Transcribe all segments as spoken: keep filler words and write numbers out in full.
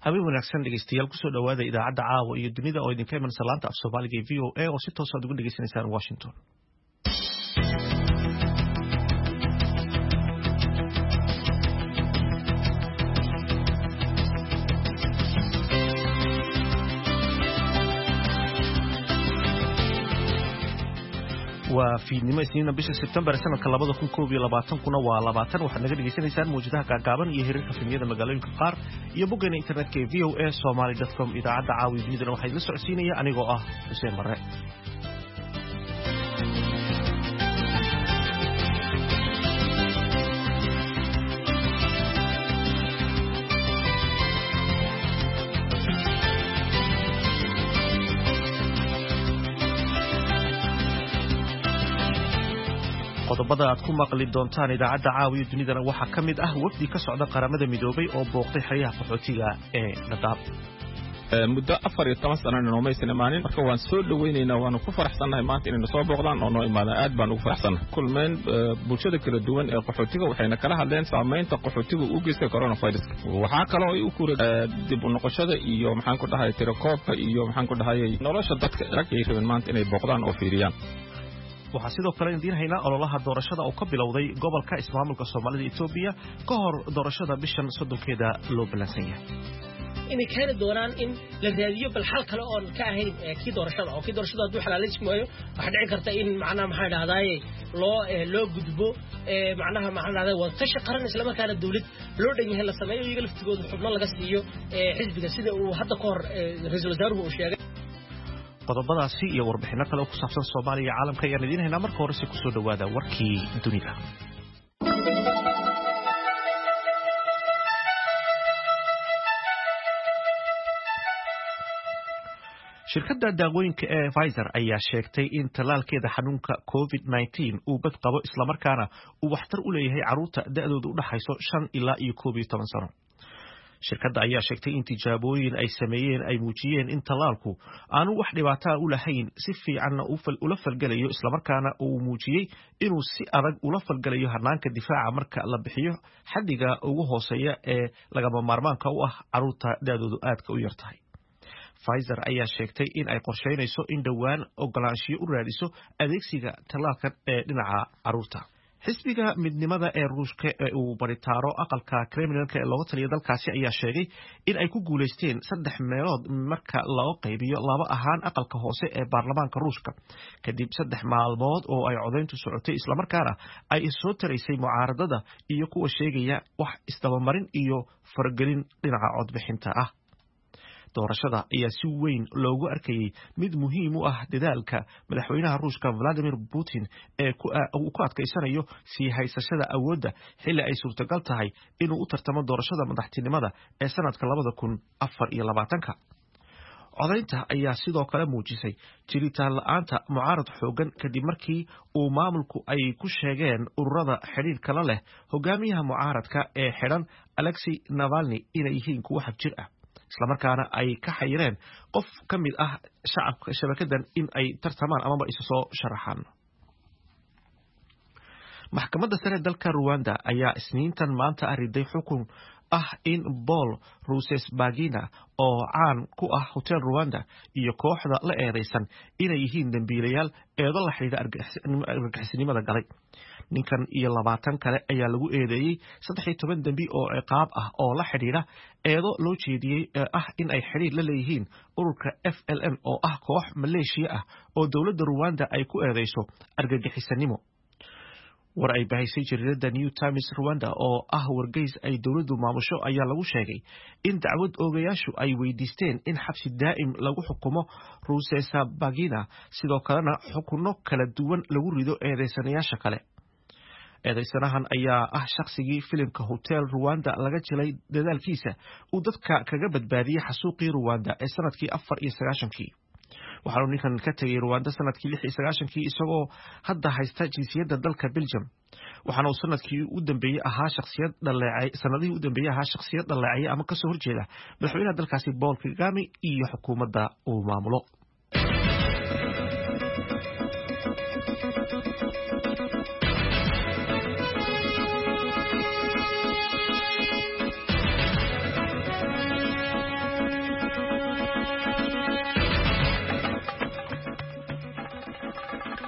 habeen wanaagsan dhegeystayaal kusoo dhawaada idaacadda caawa iyo dunida oo idinka iman salaanta af Soomaaliga ee V O A oo si toos ah uga dhageysanaysaan Washington. waa fiidnimo isniina bisha September sanadka labada kun koob iyo labaatan kuna waa labaatan waxaad naga dhageysanaysaan muujadaha gaagaaban iyo hirarka filimyada magaalooyinka qaar iyo boggeena internetka ee v o a somali dot com idaacadda caawi dunidana waxaa idin socodsiinaya anigoo ah Xuseen Barre. qodobada aad ku maqli doontaan idaacadda caawiyo dunidana waxaa ka mid ah wafdi ka socda qaramada midoobay oo booqday xeryaha qaxootiga ee Dadaab. muddo afar iyo toban sano inoo maysan imaanin marka waan soo dhaweynaynaa waanu ku faraxsanahay maanta inaynu soo booqdaan oo noo imaadaan aad baan ugu faraxsanahay kulmeen bulshada kala duwan ee qaxootiga waxayna kala hadleen saamaynta qaxootiga u geystay coronavirus waxaa kaloo ay u kuray dib u noqoshada iyo maxaan ku dhahay tirakoobka iyo maxaan ku dhahay nolosha dadka rag ay rabeen maanta inay booqdaan oo fiiriyaan. waxaa sidoo kale idiin haynaa ololaha doorashada oo ka bilowday gobolka ismaamulka Soomaalida Itoobiya ka hor doorashada bishan soddonkeeda loo balansan yahay inay keeni doonaan in la raadiyo bal xal kale oo ka ahayn kii doorashada oo kii doorashada hadduu xalaalaysimayo waxa dhici karta in macnaha maxaa dhahdaay loo loo gudbo macnaha maxaa dhahdaay waa tashi qaran isla markaana dawlad loo dhan yahay la sameeyo iyaga laftigooda xubno laga siiyo xisbiga sida uu hadda ka hor ra'iisul wasaaruhu uu sheegay. qodobadaasi iyo warbixino kale oo ku saabsan Soomaaliya iyo caalamka ayaan idiin haynaa marka hore si ku soo dhawaada warkii dunida. shirkadda daawooyinka ee Pfizer ayaa sheegtay in talaalkeeda xanuunka COVID nineteen uu bad qabo isla markaana uu waxtar u leeyahay carruurta da'doodu u dhaxayso shan ilaa iyo koob iyo toban sano. shirkadda ayaa sheegtay in tijaabooyin ay sameeyeen ay muujiyeen in talaalku aanu wax dhibaato u lahayn si fiicanna ula falgalayo isla markaana uu muujiyay inuu si adag ula falgalayo hanaanka difaaca marka la bixiyo xaddiga ugu hooseeya ee lagama maarmaanka u ah carruurta da'doodu aadka u yar tahay. Pfizer ayaa sheegtay in ay qorsheynayso in dhowaan ogolaanshiyo u raadiso adeegsiga talaalkan ee dhinaca carruurta. xisbiga midnimada ee Ruushka ee uu baritaaro aqalka Kremlinka ee looga taliya dalkaasi ayaa sheegay in ay ku guuleysteen saddex meelood marka loo qaybiyo laba ahaan aqalka hoose ee baarlamaanka Ruushka kadib saddex maalmood oo ay codeyntu socotay isla markaana ay soo taraysay mucaaradada iyo kuwa sheegaya wax isdabamarin iyo faragelin dhinaca codbixinta ah. doorashada ayaa si weyn loogu arkayay mid muhiim u ah dadaalka madaxweynaha Ruushka Vladimir Putin ee uu ku adkaysanayo sii haysashada awoodda xilli ay suurtagal tahay inuu u tartamo doorashada madaxtinimada ee sanadka labada kun afar iyo labaatanka. codaynta ayaa sidoo kale muujisay jiritaan la'aanta mucaarad xoogan kadib markii uu maamulku ay ku sheegeen ururada xiriirka la leh hogaamiyaha mucaaradka ee xidhan Alexei Navalny inay yihiin kuwo xagjir ah isla markaana ay ka xayireen qof ka mid ah shacabka shabakadan in ay tartamaan amaba isu soo sharaxaan. maxkamadda sare dalka Rwanda ayaa isniintan maanta ariday xukun ah in Paul Rusesabagina oo caan ku ah Hotel Rwanda iyo kooxda la eedeysan inay yihiin dambiilayaal eedo la xiriira argagixisnimada galay. ninkan iyo labaatan kale ayaa lagu eedeeyay saddex iyo toban dambi oo ciqaab ah oo la xiriira eedo loo jeediyay ah in ay xiriir la leeyihiin ururka F L N oo ah koox Maleeshiya ah oo dawladda Rwanda ay ku eedeyso argagixisanimo. war ay bahisay jariirada New Times Rwanda oo ah wargeys ay dawladdu maamusho ayaa lagu sheegay in dacwad oogayaashu ay weydiisteen in xabsi daa'im lagu xukumo Rusesabagina sidoo kalena xukunno kala duwan lagu rido eedeysanayaasha kale. eedeysanahan ayaa ah shaqsigii filimka Hotel Rwanda laga jilay dadaalkiisa uu dadka kaga badbaadiyay xasuuqii Rwanda ee sanadkii afar iyo sagaashankii. waxaanu ninkan ka tagay Rwanda sanadkii lix iyo sagaashankii isagoo hadda haysta jinsiyadda dalka Belgium. waxaana uu sanadkii u dambeeyay ahaa shakhsiyad dhaleecay sanadihii u dambeeyay ahaa shakhsiyad dhaleecay ama ka soo horjeeda madaxweynaha dalkaasi Paul Kagame iyo xukuumadda uu maamulo.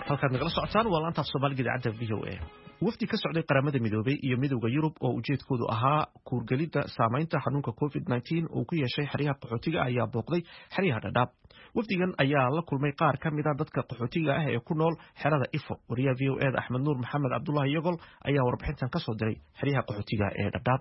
halkaad nagala socotaan waa laanta Soomaaliga idaacadda V O A. wafdi ka socday qaramada midoobay iyo midowga Yurub oo ujeedkoodu ahaa kuurgelida saameynta xanuunka COVID nineteen oo ku yeeshay xeryaha qaxootiga ayaa booqday xeryaha Dadaab. wafdigan ayaa la kulmay qaar ka mid ah dadka qaxootiga ah ee ku nool xerada Ifo. wariyaha V O A Axmed Nuur Maxamed Cabdullaahi Yagol ayaa warbixintan ka soo diray xeryaha qaxootiga ee Dadaab.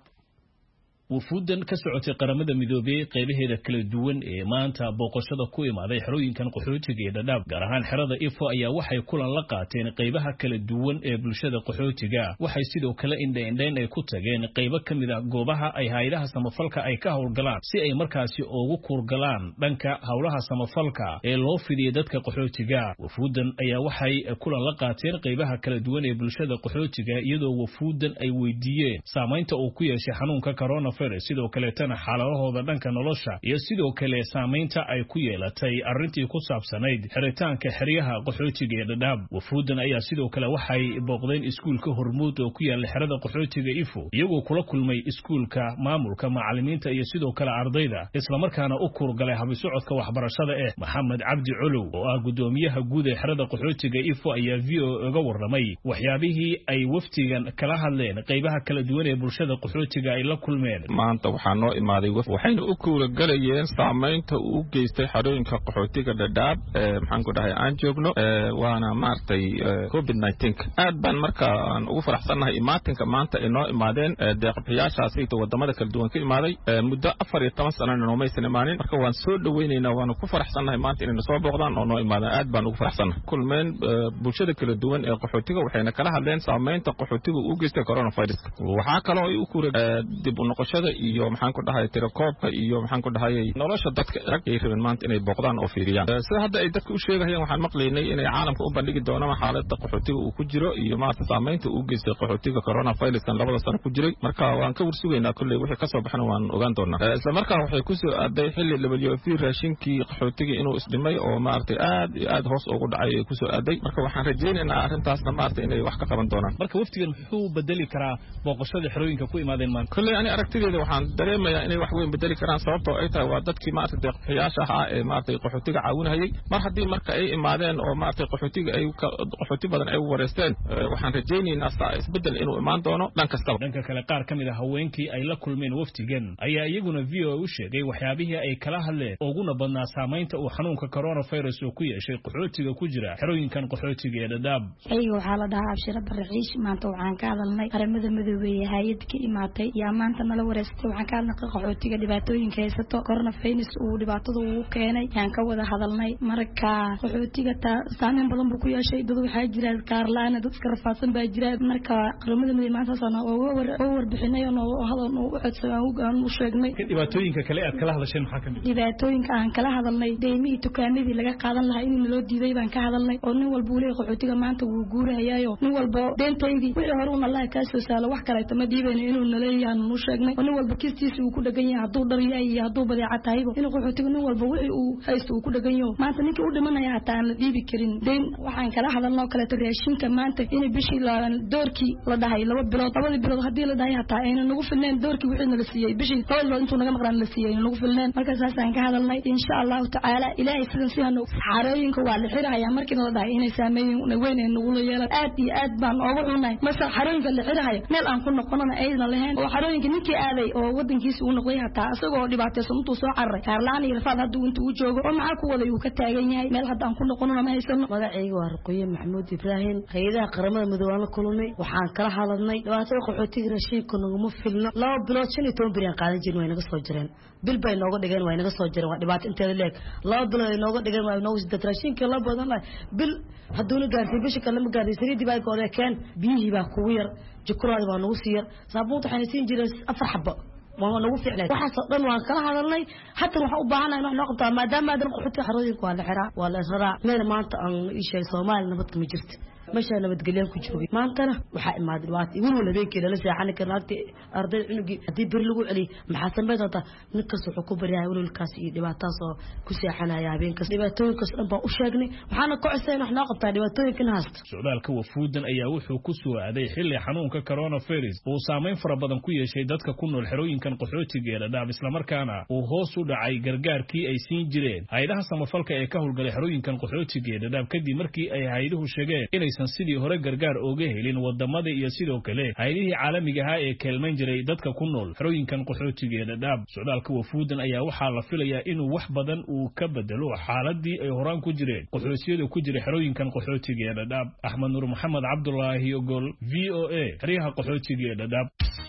wufuudan ka socotay qaramada midoobay qaybaheeda kala duwan ee maanta booqashada ku imaaday xerooyinkan qaxootiga ee Dadaab gaar ahaan xerada Ifo ayaa waxay kulan la qaateen qaybaha kala duwan ee bulshada qaxootiga waxay sidoo kale indheendheen ay ku tageen qaybo kamid ah goobaha ay hay'adaha samafalka ay ka howlgalaan si ay markaasi ugu kurgalaan dhanka hawlaha samafalka ee loo fidiyay dadka qaxootiga. wufuudan ayaa waxay kulan la qaateen qaybaha kala duwan ee bulshada qaxootiga iyadoo wufuudan ay weydiiyeen saameynta uu ku yeeshay xanuunka corona sidoo kale tana xaaladahooda dhanka nolosha iyo sidoo kale saameynta ay ku yeelatay arrintii ku saabsanayd xiritaanka xeryaha qaxootiga ee Dadaab. wufuudan ayaa sidoo kale waxay booqdeen iskuulka Hormuud oo ku yaala xerada qaxootiga Ifo iyagoo kula kulmay iskuulka maamulka macallimiinta iyo sidoo kale ardayda isla markaana u kurgalay habisocodka waxbarashada ee Maxamed Cabdi Culuw oo ah gudoomiyaha guud ee xerada qaxootiga Ifo ayaa V O A uga warramay waxyaabihii ay waftigan kala hadleen qaybaha kala duwan ee bulshada qaxootiga ay la kulmeen. maanta waxaa noo imaaday waxayna u kuula galayeen saameynta uu geystay xarooyinka qaxootiga Dadaab ee maxaan ku dhahay aan joogno waana maartay COVID nineteen aad baan marka aan ugu faraxsanahay imaatinka maanta ay noo imaadeen deeqbixiyaashaasi iyo wadamada kala duwan ka imaaday muddo afar iyo toban sano noo maysan imaanin marka waan soo dhaweynaynaa waan ku faraxsanahay maanta inay soo booqdaan oo noo imaadaan aad baan ugu faraxsanahay kulmeen bulshada kala duwan ee qaxootiga waxayna kala hadleen saameynta qaxootiga uu geystay coronavirus waxa kale oo ay u kuula dib u noqoshada iyo maxaan ku dhahay tirakoobka iyo maxaan ku dhahay nolosha dadka ay rabeen maanta inay booqdaan oo fiiriyaan sida hadda ay dadku u sheegayaan waxaan maqlaynay inay caalamka u bandhigi doonaan xaaladda qaxootiga uu ku jiro iyo maanta saameynta uu geystay qaxootiga coronavirus kan labada sano ku jiray marka waan ka warsugaynaa kulli wixii ka soo baxna waan ogaan doonaa isla markaa waxay ku soo aaday xilli W F P raashinkii qaxootiga inuu isdhimay oo maarta aad iyo aad hoos ugu dhacay ay ku soo aaday marka waxaan rajaynaynaa arrintaasna maarta inay wax ka qaban doonaan. marka waftigan wuxuu bedeli karaa booqashada xerooyinka ku imaadeen maanta kulli ani aragtideeda waxaan dareemayaa inay wax weyn bedeli karaan sababtoo ay tahay waa dadkii maarta deeqbixiyaasha ahaa ee maarta qaxootiga caawinayay mar haddii marka ay imaadeen oo maarta qaxootiga ay qaxooti badan ay wareysteen waxaan rajaynaynaa saa isbedel inuu imaan doono dhan kastaba. dhanka kale qaar ka mid ah haweenkii ay la kulmeen waftigan ayaa iyaguna V O A u sheegay waxyaabihii ay kala hadleen uguna badnaa saameynta uu xanuunka coronavirus uu ku yeeshay qaxootiga ku jira xerooyinkan qaxootiga ee Dadaab. ayga waxaa la dhahaa Abshira Barxiish maanta waxaan ka hadalnay qaramada midoobay ee hay'ad ka imaatay yaa maanta nala wareystay waxaan ka hadalnay qaxootiga dhibaatooyinka haysto coronavirus uu dhibaatada uu keenay yaan ka wada hadalnay marka qaxootiga saameyn badan buu ku yeeshay dad waxaa jira kaarlaan dad iska rafaadsan baa jira marka qaramada midoobay maanta sana oo warbixinay oo hadal oo u codsan u sheegnay dhibaatooyinka kale aad kala hadasheen maxaa kamid dhibaatooyinka aan kala hadalnay deymihii dukaanadii laga qaadan lahaa in loo diiday baan ka hadalnay oo nin walba uu leeyahay qaxootiga maanta wuu guurayaayo nin walba deentaydii wixii hore uu Allah ka soo saalo wax kale tama diibayno inuu naleeyaan u sheegnay oo nin walba kistiisa uu ku dhagan yahay haduu dhar yahay iyo haduu badeecad tahay inuu qaxootiga nin walba wixii uu haysto uu ku dhagan yahay maanta ninkii u dhimanaya hataa aan la diibi karin deyn waxaan kala hadalnaa kale raashinka maanta in bishii la doorkii la dhahay laba bilood labada bilood hadii la dhahay hataa ayna nagu filneen doorkii wixii la siiyay bishii laba intuu naga maqran la siiyay nagu filneen marka saas aan ka hadalnay insha Allah ta'ala ilaahay sidan si hano xarooyinka waa la xirayaa markii la dhahay inay saameeyeen weyn ee nagu yeelan aad iyo aad baan ugu cunay masa xarooyinka la xirayo meel aan ku noqonana ayna lahayn oo xarooyinka ninkii aaday oo wadankiisa uu noqday hataa asagoo dhibaataysan intuu soo carray kaarlaan iyo rafaad haduu intuu joogo oo maxaa ku waday uu ka taagan yahay meel hadda aan ku noqonana ma haysano. magacayga waa Ruqayya Maxamuud Ibrahim hay'adaha qaramada midoobay la kulmay waxaan kala hadalnay dhibaatada qaxootiga raashinka nagu filno laba bilood shan iyo toban bari aan qaadan jirnay way naga soo jireen bil bay nooga dhigeen way naga soo jireen waa dhibaato inteeda leeg laba bilood ay nooga dhigeen way nooga sida raashinka la badan bil haduu la gaartay bishi kale ma gaartay sariidii bay go'day keen biyihii baa kugu yar jikuraadi baa nagu siiyar saabuunta waxaan siin jiray afar xabbo waa nagu ficnay waxa dhan waan kala hadalnay hatta waxa u baahanahay in wax noo qabto maadaama adan qaxootiga xarooyinka waa la xiraa waa la xiraa meel maanta aan ishay Soomaali nabad ma jirto meesha nabadgelyo ku joogay maantana waxa imaaday waati wiil wala beekay la seexan karnaagti arday cunugi hadii bir lagu celi maxaa sameeyada ninkaas wuxuu ku baryahay wiilkaas iyo dhibaataas oo ku seexanaya habeenkaas dhibaatooyinkaas dhan baa u sheegnay waxaana ku cuseen wax noo qabtaa dhibaatooyinkan haasta socdaalka wafuudan ayaa wuxuu ku soo aaday xilli xanuunka coronavirus uu saameyn fara badan ku yeeshay dadka ku nool xerooyinkan qaxootiga ee Dadaab isla markaana uu hoos u dhacay gargaarkii ay siin jireen hay'adaha samafalka ee ka howlgalay xerooyinkan qaxootiga ee Dadaab kadib markii ay hay'aduhu sheegeen inaysan sidii hore gargaar uga helin wadamada iyo sidoo kale hay'adihii caalamiga ah ee kaalmayn jiray dadka ku nool xerooyinkan qaxootiga ee Dadaab socdaalka wafuudan ayaa waxaa la filayaa inuu wax badan uu ka bedelo xaaladii ay horaan ku jireen qaxootiyada ku jira xerooyinkan qaxootiga ee Dadaab Axmed Nuur Maxamed Cabdullaahi Ogol V O A xeryaha qaxootiga ee Dadaab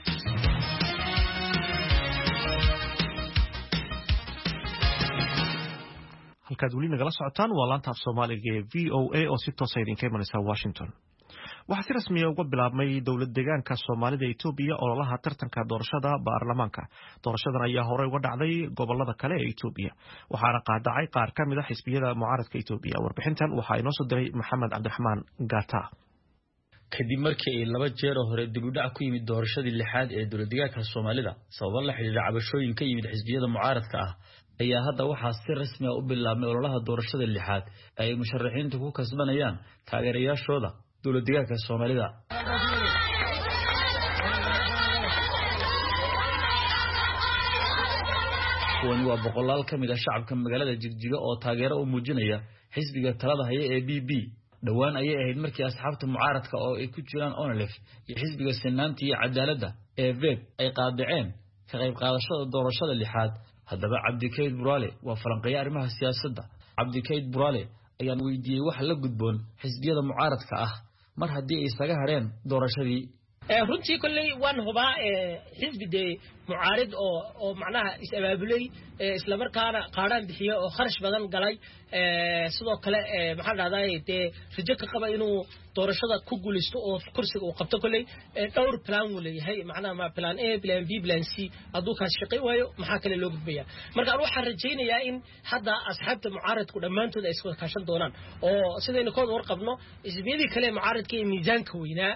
halkaad weli nagala socotaan waa laanta af Soomaaliga ee V O A oo si toos ah idinka imanaysa Washington. waxaa si rasmi ah uga bilaabmay dowlad deegaanka Soomaalida Itoobiya ololaha tartanka doorashada baarlamaanka. doorashadan ayaa horey uga dhacday gobolada kale ee Itoobiya waxaana qaadacay qaar ka mid ah xisbiyada mucaaradka Itoobiya. warbixintan waxaa inoo soo diray Maxamed Cabdiraxmaan Gata. kadib markii ay laba jeer hore dib u dhac ku yimid doorashadii lixaad ee dowlad deegaanka Soomaalida sabab la xiriira cabashooyin ka yimid xisbiyada mucaaradka ah ayaa hadda waxaa si rasmi ah u bilaabmay ololaha doorashada lixaad ay musharaxiintu ku kasbanayaan taageerayaashooda dowlad deegaanka Soomaalida. kuwan waa boqolaal ka mid ah shacabka magaalada Jigjiga oo taageero u muujinaya xisbiga talada haya ee B B. dhawaan ayay ahayd markii asxaabta mucaaradka oo ay ku jiraan Onlef iyo xisbiga Sinaanta iyo Cadaaladda ee V E B ay qaadaceen ka qayb qaadashada doorashada lixaad. haddaba Cabdikayd Buraale waa falanqeeyaha arrimaha siyaasadda. Cabdikayd Buraale ayaan weydiiyey wax la gudboon xisbiyada mucaaradka ah mar haddii ay isaga hareen doorashadii. runtii kulley waan hubaa xisbide mucaarid oo oo macnaha is abaabulay isla markaana qaadaan bixiyo oo kharash badan galay sidoo kale maxaa dhahday de rajo ka qaba inuu doorashada ku guulaysto oo kursiga uu qabto kulley dhowr plan uu leeyahay macnaha ma plan A plan B plan C aduu ka shaqay waayo maxaa kale loo gudbaya. marka aan waxaan rajaynayaa in hadda asxaabta mucaaradku dhamaantood ay isku kaashan doonaan oo sidayna kood warqabno xisbiyadii kale mucaaradka ee miisaanka weynaa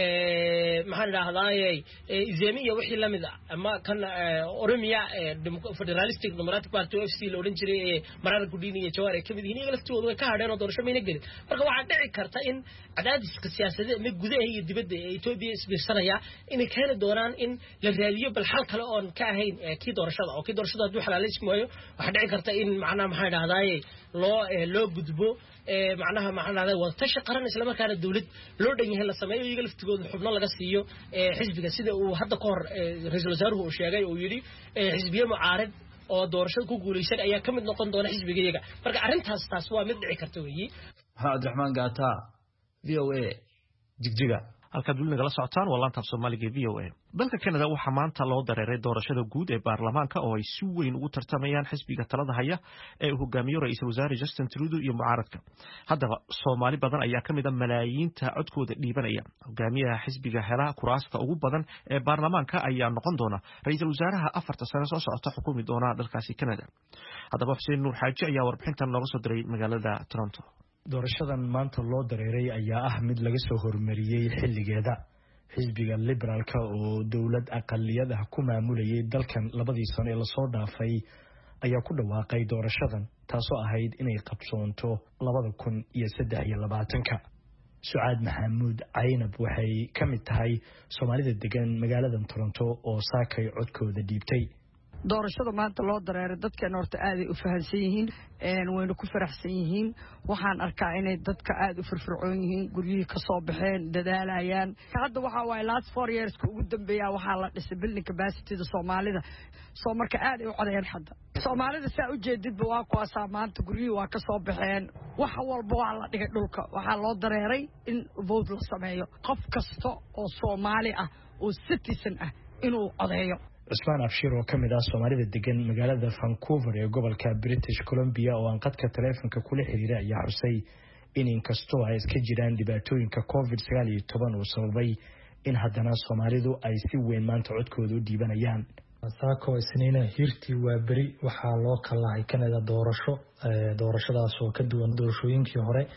maxaan dhahdaayay izamiya wixii lamid ah ama kan Oromia Federalistic Democratic Party F C loo oran jiray ee Marar Gudini iyo Jawhar ay kamid yihiin iyaga laftoodu way ka hadheen oo doorasho mayna gelin. marka waxaa dhici karta in cadaadiska siyaasadeed mid gudaha iyo dibadda ee Itoobiya isbiirsanaya inay keeni doonaan in la raadiyo bal xal kale oo ka ahayn kii doorashada oo kii doorashada haduu xalaaleysmo waayo waxaa dhici karta in macnaha maxay dhahdaayay loo loo gudbo macnaha macnaha wada tashi qaran isla markaana dawlad loo dhan yahay la sameeyo iyaga laftigooda xubno laga siiyo xisbiga sida uu hadda ka hor ra'iisul wasaaruhu uu sheegay oo yiri xisbiyo mucaarad oo doorashada ku guuleysan ayaa kamid noqon doona xisbiga iyaga. marka arintaas taas waa mid dhici karta weeyi. Cabdiraxmaan Gata V O A Jigjiga. halkaad weli nagala socotaan waa laanta af Soomaaliga V O A. dalka Canada waxaa maanta loo dareeray doorashada guud ee baarlamaanka oo ay si weyn ugu tartamayaan xisbiga talada haya ee uu hogaamiyo ra'iisul wasaare Justin Trudeau iyo mucaaradka. haddaba Soomaali badan ayaa kamid ah malaayiinta codkooda dhiibanaya. hogaamiyaha xisbiga hela kuraasta ugu badan ee baarlamaanka ayaa noqon doona ra'iisul wasaaraha afarta sano soo socota xukumi doona dalkaasi Canada. haddaba Xuseen Nuur Xaaji ayaa warbixintan nooga soo diray magaalada Toronto. doorashadan maanta loo dareeray ayaa ah mid laga soo hormariyay xilligeeda. xisbiga liberaalka oo dowlad aqaliyad ah ku maamulayay dalkan labadii sano ee la soo dhaafay ayaa ku dhawaaqay doorashadan taasoo ahayd inay qabsoonto labada kun iyo saddex iyo labaatanka. Sucaad Maxamuud Caynab waxay ka mid tahay Soomaalida degan magaalada Toronto oo saakay codkooda dhiibtay. doorashada maanta loo dareeray dadkan horta aad ay u fahansan yihiin een wayna ku faraxsan yihiin. waxaan arkaa inay dadka aad u firfircoon yihiin guryihii ka soo baxeen dadaalayaan. hadda waxa waay last four years ka ugu dambeeyaa waxaa la dhisay building capacity-da Soomaalida soo marka aad ay u codeeyeen. hadda Soomaalida saa u jeedidba waa kuwaasaa maanta guryihii waa ka soo baxeen wax walba waa la dhigay dhulka. waxaa loo dareeray in vote la sameeyo qof kasta oo Soomaali ah oo citizen ah inuu codeeyo. Cusmaan Abshir oo kamid ah Soomaalida degan magaalada Vancouver ee gobolka British Columbia oo aan qadka taleefanka kula xiriiray ayaa xusay in inkastoo ay iska jiraan dhibaatooyinka covid sagaal iyo toban oo sababay in haddana Soomaalidu ay si weyn maanta codkooda u dhiibanayaan. saako isniina hirtii waa beri waxaa loo kalahay Canada doorasho doorashadaas oo ka duwan doorashooyinkii hore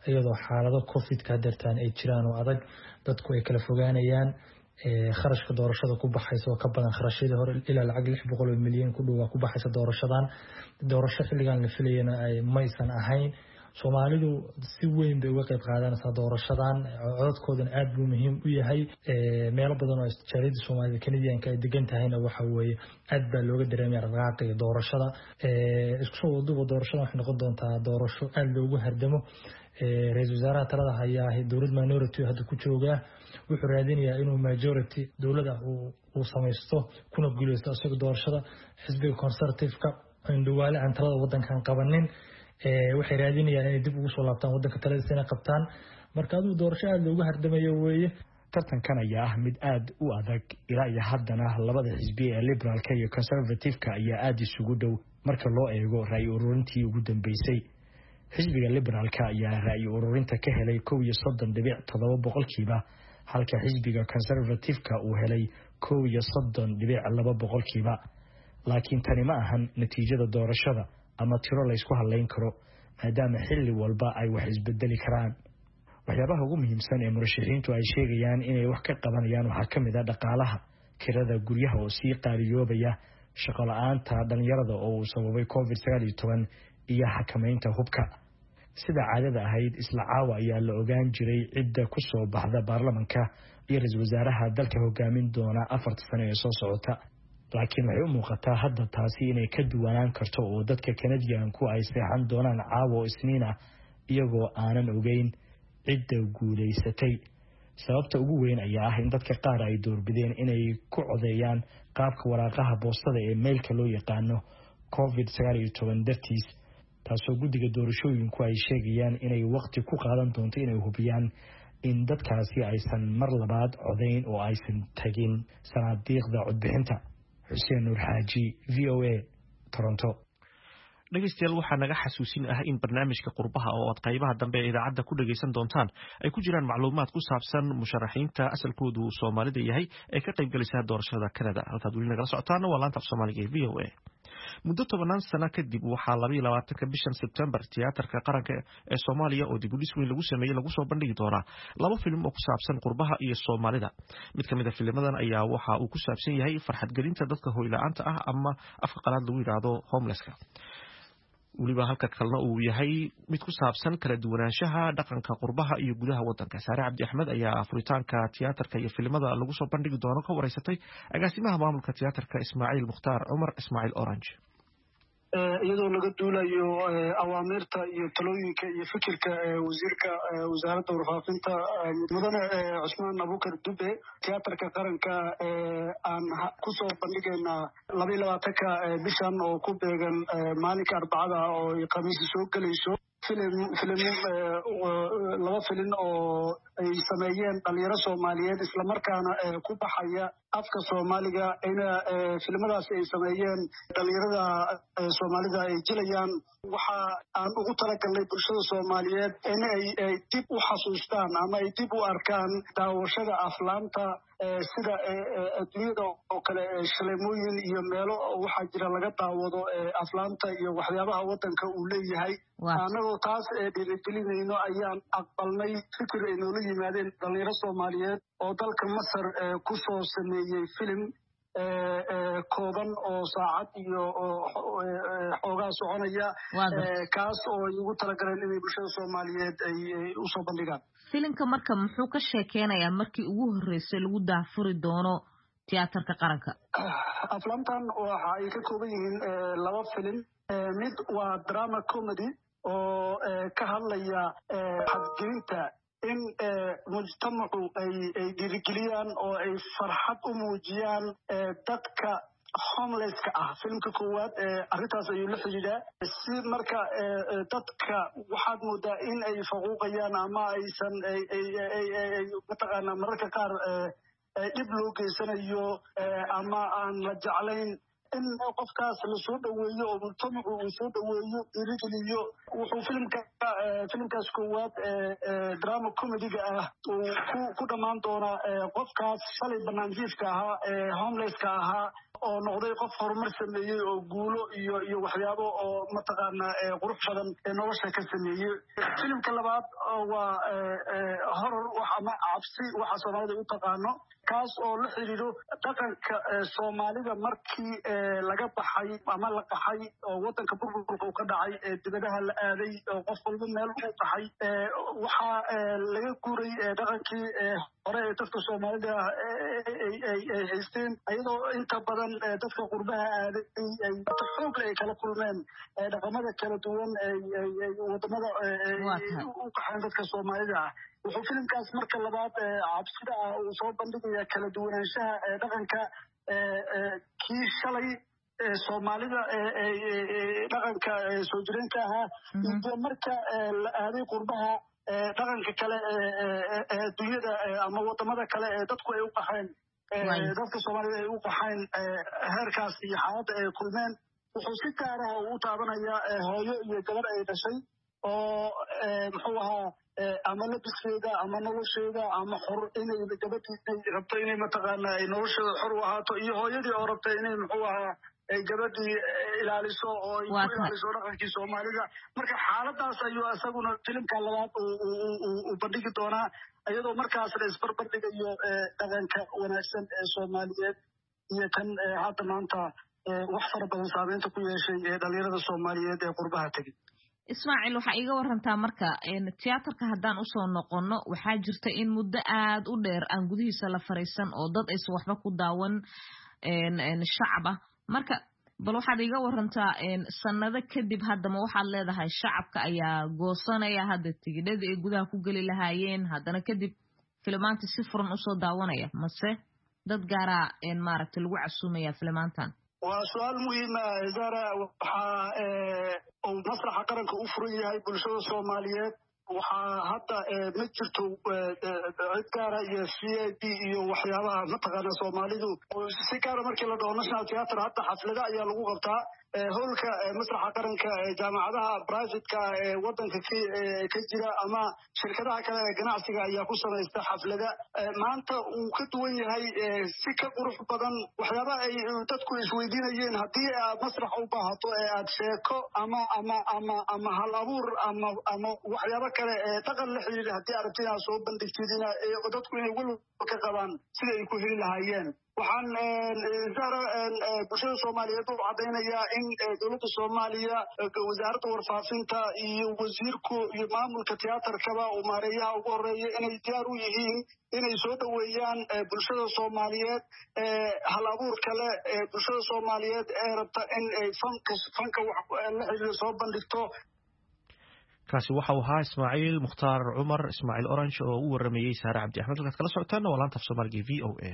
iyadoo xaalado covid-ka dartaan ay jiraan oo adag dadku ay kala fogaanayaan kharashka doorashada ku baxaysa oo ka badan kharashyadii hore ilaa lacag lix boqol oo milyan ku dhow ku baxaysa doorashadan doorasho xilligan la filayana ay maysan ahayn Soomaalidu si weyn bay uga qayb qaadanaysaa doorashadan codadkoodan aad buu muhiim u yahay meelo badan oo istijaaradii Soomaalida Canadianka ay degan tahayna waxa weeye aad baa looga dareemayaa raqaaqiga doorashada isku soo waduba doorashada waxay noqon doontaa doorasho aad loogu hardamo ra'iisul wasaaraha talada haya dowlad minority hadda ku jooga wuxuu raadinayaa inuu majority dowladda uu samaysto kuna guuleysto asagoo doorashada xisbiga conservative-ka indhawaale aan talada wadankan qabanin waxay raadinayaan inay dib ugu soo laabtaan wadanka taladiisa inay qabtaan marka aduu doorasho aad loogu hardamayo weeye tartankan ayaa ah mid aad u adag ilaa iyo haddana labada xisbi ee liberalka iyo conservative-ka ayaa aad isugu dhow marka loo eego ra'yi ururintii ugu dambeysay xisbiga liberalka ayaa ra'yi ururinta ka helay kow iyo soddon dhibic toddoba boqolkiiba halka xisbiga conservative-ka uu helay kow iyo soddon dhibic laba boqolkiiba laakiin tani ma ahan natiijada doorashada ama tiro la isku halayn karo maadaama xilli walba ay wax isbedeli karaan waxyaabaha ugu muhiimsan ee murashaxiintu ay sheegayaan inay wax ka qabanayaan waxaa ka mid ah dhaqaalaha kirada guryaha oo sii qaaliyoobaya shaqo la'aanta dhalinyarada oo uu sababay covid sagaal iyo toban iyo xakamaynta hubka sida caadada ahayd isla caawa ayaa la ogaan jiray cidda ku soo baxda baarlamanka iyo ra'iisul wasaaraha dalka hogaamin doona afarta sano ee soo socota laakiin waxay u muuqataa hadda taasi inay ka duwanaan karto oo dadka Canadianku ay seexan doonaan caawa isniina iyagoo aanan ogeyn cidda guuleysatay sababta ugu weyn ayaa ah in dadka qaar ay doorbideen inay ku codeeyaan qaabka waraaqaha boostada ee mailka loo yaqaano covid sagaal iyo toban dartiis taasoo guddiga doorashooyinku ay sheegayaan inay waqti ku qaadan doonto inay hubiyaan in dadkaasi aysan mar labaad codeyn oo aysan tagin sanaadiiqda codbixinta Xuseen Nuur Xaaji V O A Toronto dhegeystayaal waxaa naga xasuusin ah in barnaamijka qurbaha oo aad qaybaha dambe ee idaacadda ku dhageysan doontaan ay ku jiraan macluumaad ku saabsan musharaxiinta asalkoodu Soomaalida yahay ee ka qayb galaysa doorashada Canada halkaad weli nagala socotaan waa laanta Soomaaliga ee V O A muddo tobanaan sano kadib waxaa laba iyo labaatanka bishan September tiyaatarka qaranka ee Soomaaliya oo dib u dhis weyn lagu sameeyay lagu soo bandhigi doonaa laba filim oo ku saabsan qurbaha iyo Soomaalida mid kamid ah filmadan ayaa waxa uu ku saabsan yahay farxad gelinta dadka hooy la'aanta ah ama afka qalaad lagu yiraahdo homelesska waliba halka kalena uu yahay mid ku saabsan kala duwanaanshaha dhaqanka qurbaha iyo gudaha wadanka Saare Cabdi Axmed ayaa furitaanka tiyaatarka iyo filmada lagu soo bandhigi doono ka wareysatay agaasimaha maamulka tiyaatarka Ismaaciil Mukhtaar Cumar Ismaaciil Orange iyadoo laga duulayo awaamirta iyo talooyinka iyo fikirka wasiirka wasaaradda warfaafinta mudane Cusmaan Abuukar Dube tiyaatarka qaranka aan ku soo bandhigaynaa laba iyo labaatanka bishan oo ku beegan maalinka arbacada oo khamiis soo galayso filim filim laba filin oo ay sameeyeen dhalinyaro Soomaaliyeed isla markaana ku baxaya afka Soomaaliga ina filmadaas ay sameeyeen dhalinyarada Soomaalida ay jilayaan waxa aan ugu talagalnay bulshada Soomaaliyeed in ay dib u xasuustaan ama ay dib u arkaan daawashada aflaanta sida adduunyada oo kale shaleemooyin iyo meelo waxa jira laga daawado aflaanta iyo waxyaabaha wadanka uu leeyahay anagoo taas dhiirigelinayno ayaan aqbalnay fikir ay noola yimaadeen dhalinyaro Soomaaliyeed oo dalka Masar ku soo sameeyay film kooban oo saacad iyo xoogaa soconaya kaas oo ay ugu talagaleen inay bulshada Soomaaliyeed ay u soo bandhigaan filimka marka muxuu ka sheekeynayaa markii ugu horeysay lagu daafuri doono tiyaatarka qaranka aflaantan waxa ay ka kooban yihiin laba filim mid waa drama comedy oo ka hadlaya xadgelinta in mujtamacu ay ay dhiirigeliyaan oo ay farxad u muujiyaan dadka homelesska ah filmka koowaad arrintaas ayuu la xidhiidhaa si marka dadka waxaad moodaa in ay faquuqayaan ama aysan mataqaanaa mararka qaar dhib loo geysanayo ama aan la jeclayn in qofkaas la soo dhaweeyo oo mujtamacu uu soo dhaweeyo dhiirigeliyo wuxuu filimka filimkaas koowaad drama comedy-ga ah uu ku dhammaan doonaa qofkaas shalay banaanjiifka ahaa homelesska ahaa oo noqday qof horumar sameeyey oo guulo iyo iyo waxyaabo oo mataqaana qurux badan ee nolosha ka sameeyey. Filimka labaad waa horror waxa ama cabsi waxa Soomaalida u taqaano kaas oo la xiriiro dhaqanka Soomaalida markii laga baxay ama la qaxay oo wadanka burburka uu ka dhacay ee dibadaha la aaday oo qof walba meel u qaxay waxa laga guuray dhaqankii hore ee dadka Soomaalida ay haysteen ayadoo inta badan dadka qurbaha aaday ay xoog ay kala kulmeen dhaqamada kala duwan ee wadamada u qaxay dadka Soomaalida wuxuu filimkaas marka labaad cabsida uu soo bandhigaya kala duwanaanshaha dhaqanka kii shalay Soomaalida dhaqanka soo jireenka ahaa iyo marka la aaday qurbaha dhaqanka kale ee dunyada ama wadamada kale ee dadku ay u qaxeen dadka Soomaalida ay u qaxeen heerkaas iyo xaaladda ay kulmeen wuxuu si gaar ah u taabanaya hooyo iyo gabar ay dhashay oo muxuu ahaa ama labiskeeda ama nolosheeda ama xor inay gabadhii rabto inay mataqaana ay nolosheeda xor u ahaato iyo hooyadii oo rabta inay muxuu ahaa ay gabadhii ilaaliso oo ay ku ilaaliso dhaqankii Soomaalida marka xaaladaas ayuu asaguna filimka labaad uu bandhigi doonaa iyadoo markaas la isbarbar dhigayo dhaqanka wanaagsan ee Soomaaliyeed iyo kan hadda maanta wax fara badan saameynta ku yeeshay ee dhalinyarada Soomaaliyeed ee qurbaha tegay. Ismaaciil waxa iga warantaa marka tiyaatarka haddaan u soo noqono waxaa jirta in muddo aad u dheer aan gudihiisa la fariisan oo dad aysan waxba ku daawan shacab ah marka bal waxaad iga warantaa sanado kadib haddama waxaad leedahay shacabka ayaa goosanaya hadda tigidhada ay gudaha ku geli lahaayeen haddana kadib filimaanta si furan usoo daawanaya mase dad gaaraa maaragta lagu casuumaya filimaantan waa su'aal muhiim ah Zara waxaa oo masraxa qaranka u furan yahay bulshada Soomaaliyeed waxaa hadda ma jirto cid gaara iyo C I D iyo waxyaabaha mataqaana Soomaalidu si gaara markii la dhaho National Theatre hadda xaflada ayaa lagu qabtaa howlka masraxa qaranka jaamacadaha private-ka ee wadanka ka jira ama shirkadaha kale ee ganacsiga ayaa ku sameeysta xaflada maanta uu ka duwan yahay si ka qurux badan waxyaabaha ay dadku isweydiinayeen haddii aad masrax u baahato ee aad sheeko ama ama ama ama hal abuur ama ama waxyaabo kale ee dhaqan la xiriira haddii aragtida aad soo bandhigtidina dadku inay wal ka qabaan sida ay ku heli lahaayeen waxaan Zara bulshada Soomaaliyeed u cadeynayaa in dowladda Soomaaliya wasaaradda warfaafinta iyo wasiirku iyo maamulka tiyaatarkaba uu maareeyaha ugu horeeya inay diyaar u yihiin inay soo dhaweeyaan bulshada Soomaaliyeed hal abuur kale bulshada Soomaaliyeed ee rabta in ay fanka fanka wax la xiriiro soo bandhigto kaasi waxa uu ahaa Ismaaciil Mukhtaar Cumar Ismaaciil Orange oo u waramayay Saare Cabdi Axmed halkaad kala socotaan waa laanta Soomaaliga V O A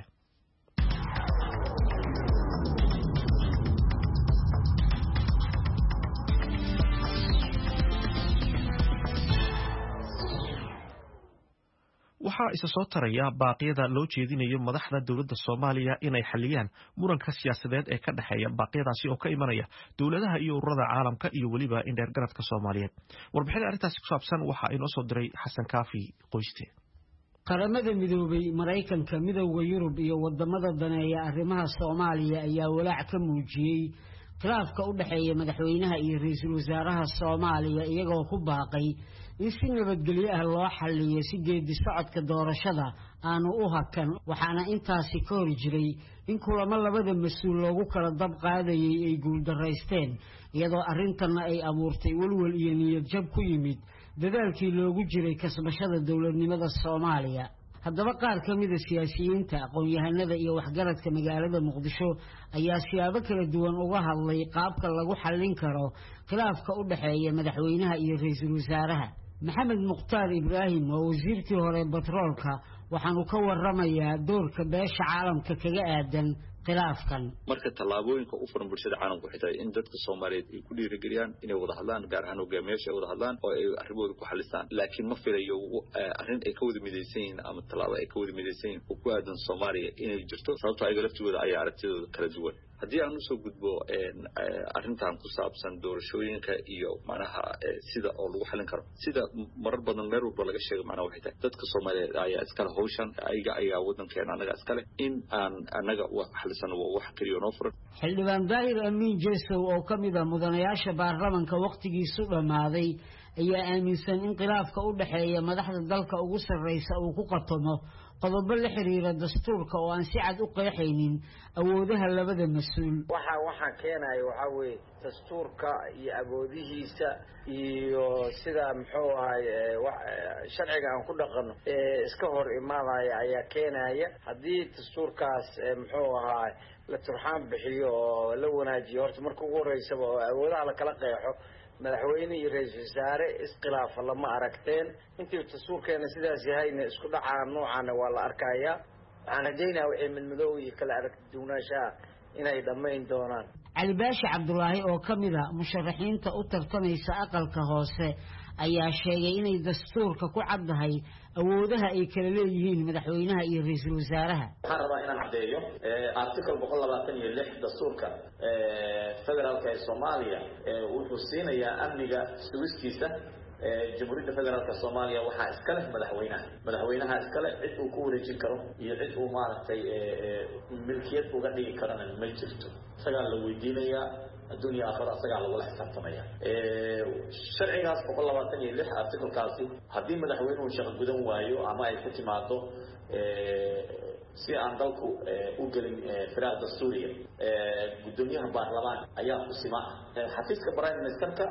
waxaa isa soo taraya baaqyada loo jeedinayo madaxda dowladda Soomaaliya inay xaliyaan muranka siyaasadeed ee ka dhaxeeya baaqyadaasi oo ka imanaya dowladaha iyo ururada caalamka iyo waliba in dheer garadka Soomaaliyeed warbixin arrintaasi ku saabsan waxa ay noo soo diray Xasan Kaafi Qoyste qaramada midoobay Mareykanka midowga Yurub iyo wadamada daneeya arrimaha Soomaaliya ayaa walaac ka muujiyay khilaafka u dhaxeeya madaxweynaha iyo ra'iisul wasaaraha Soomaaliya iyagoo ku baaqay in si nabadgelyo ah loo xalliyo si geedi socodka doorashada aanu u hakan waxaana intaasi ka hor jiray in kulamo labada mas'uul loogu kala dab qaadayay ay guuldareysteen iyadoo arrintanna ay abuurtay walwal iyo niyad jab ku yimid dadaalkii loogu jiray kasbashada dowladnimada Soomaaliya haddaba qaar ka mid ah siyaasiyiinta aqoon-yahanada iyo waxgaradka magaalada Muqdisho ayaa siyaabo kala duwan uga hadlay qaabka lagu xallin karo khilaafka u dhaxeeya madaxweynaha iyo ra'iisul wasaaraha Maxamed Mukhtaar Ibraahim waa wasiirkii hore batroolka waxaanu ka warramayaa doorka beesha caalamka kaga aadan khilaafkan marka talaabooyinka u furan bulshada caalamku xitaa in dadka Soomaaliyeed ay ku dhiirigeliyaan inay wada hadlaan gaar ahaan hogaamiyaasha wada hadlaan oo ay arrimooda ku xalistaan laakiin ma filayo arrin ay ka wada midaysan yihiin ama talaabo ay ka wada midaysan yihiin oo ku aadan Soomaaliya inay jirto sababtoo ay galabtooda ay aragtidooda kala duwan haddii aan usoo gudbo arrintan ku saabsan doorashooyinka iyo macnaha sida oo lagu xalin karo sida marar badan meel walba laga sheego macnaha waxay tahay dadka Soomaaliyeed ayaa iskale hawshan ayaga ayaa wadankeena anaga iskale in aan anaga wax xalisan wax kaliya noo furan xildhibaan Daahir Amiin Jeesow oo kamid ah mudanayaasha baarlamaanka waqtigiisu dhamaaday ayaa aaminsan in khilaafka u dhaxeeya madaxda dalka ugu sarreysa uu ku qatomo qodobo la xiriira dastuurka oo aan si cad u qeexaynin awoodaha labada mas'uul waxa waxa keenay waxa weey dastuurka iyo awoodihiisa iyo sida muxuu ahay sharciga aan ku dhaqano ee iska hor imaanaya ayaa keenaya hadii dastuurkaas muxuu ahay la turxaan bixiyo oo la wanaajiyo horta markuu ugu horeysaba oo awoodaha la kala qeexo madaxweyne iyo ra'iisul wasaare iskhilaaf lama aragteen intii dastuurkeena sidaas yahayna isku dhacaan noocan waa la arkayaa aan hadeynaa wixii mid madow iyo kala aragti duunashaha inay dhameyn doonaan Ali Baashi Cabdullaahi oo kamid ah musharaxiinta u tartamaysa aqalka hoose ayaa sheegay inay dastuurka ku caddahay awoodaha ay kala leeyihiin madaxweynaha iyo ra'iisul wasaaraha waxaan rabaa inaan cadeeyo article boqol labaatan iyo lix dastuurka federaalka ee Soomaaliya wuxuu siinayaa amniga sugistiisa jamhuuriyadda federaalka Soomaaliya waxa iska leh madaxweynaha madaxweynaha iska leh cid uu ku wareejin karo iyo cid uu maaragtay milkiyad uga dhigi karana ma jirto isaga la weydiinayaa الدنيا آخر أصدق الله حساب ثمانية شرعي ناس بقول الله وطني اللي أرتكل كاسي هدي مدحوين وشغل بدون وايو أما يفتي معته سي عندكو أوجل فراغ دستورية الدنيا برلمان أيام السماء حفيز كبرايم منستركا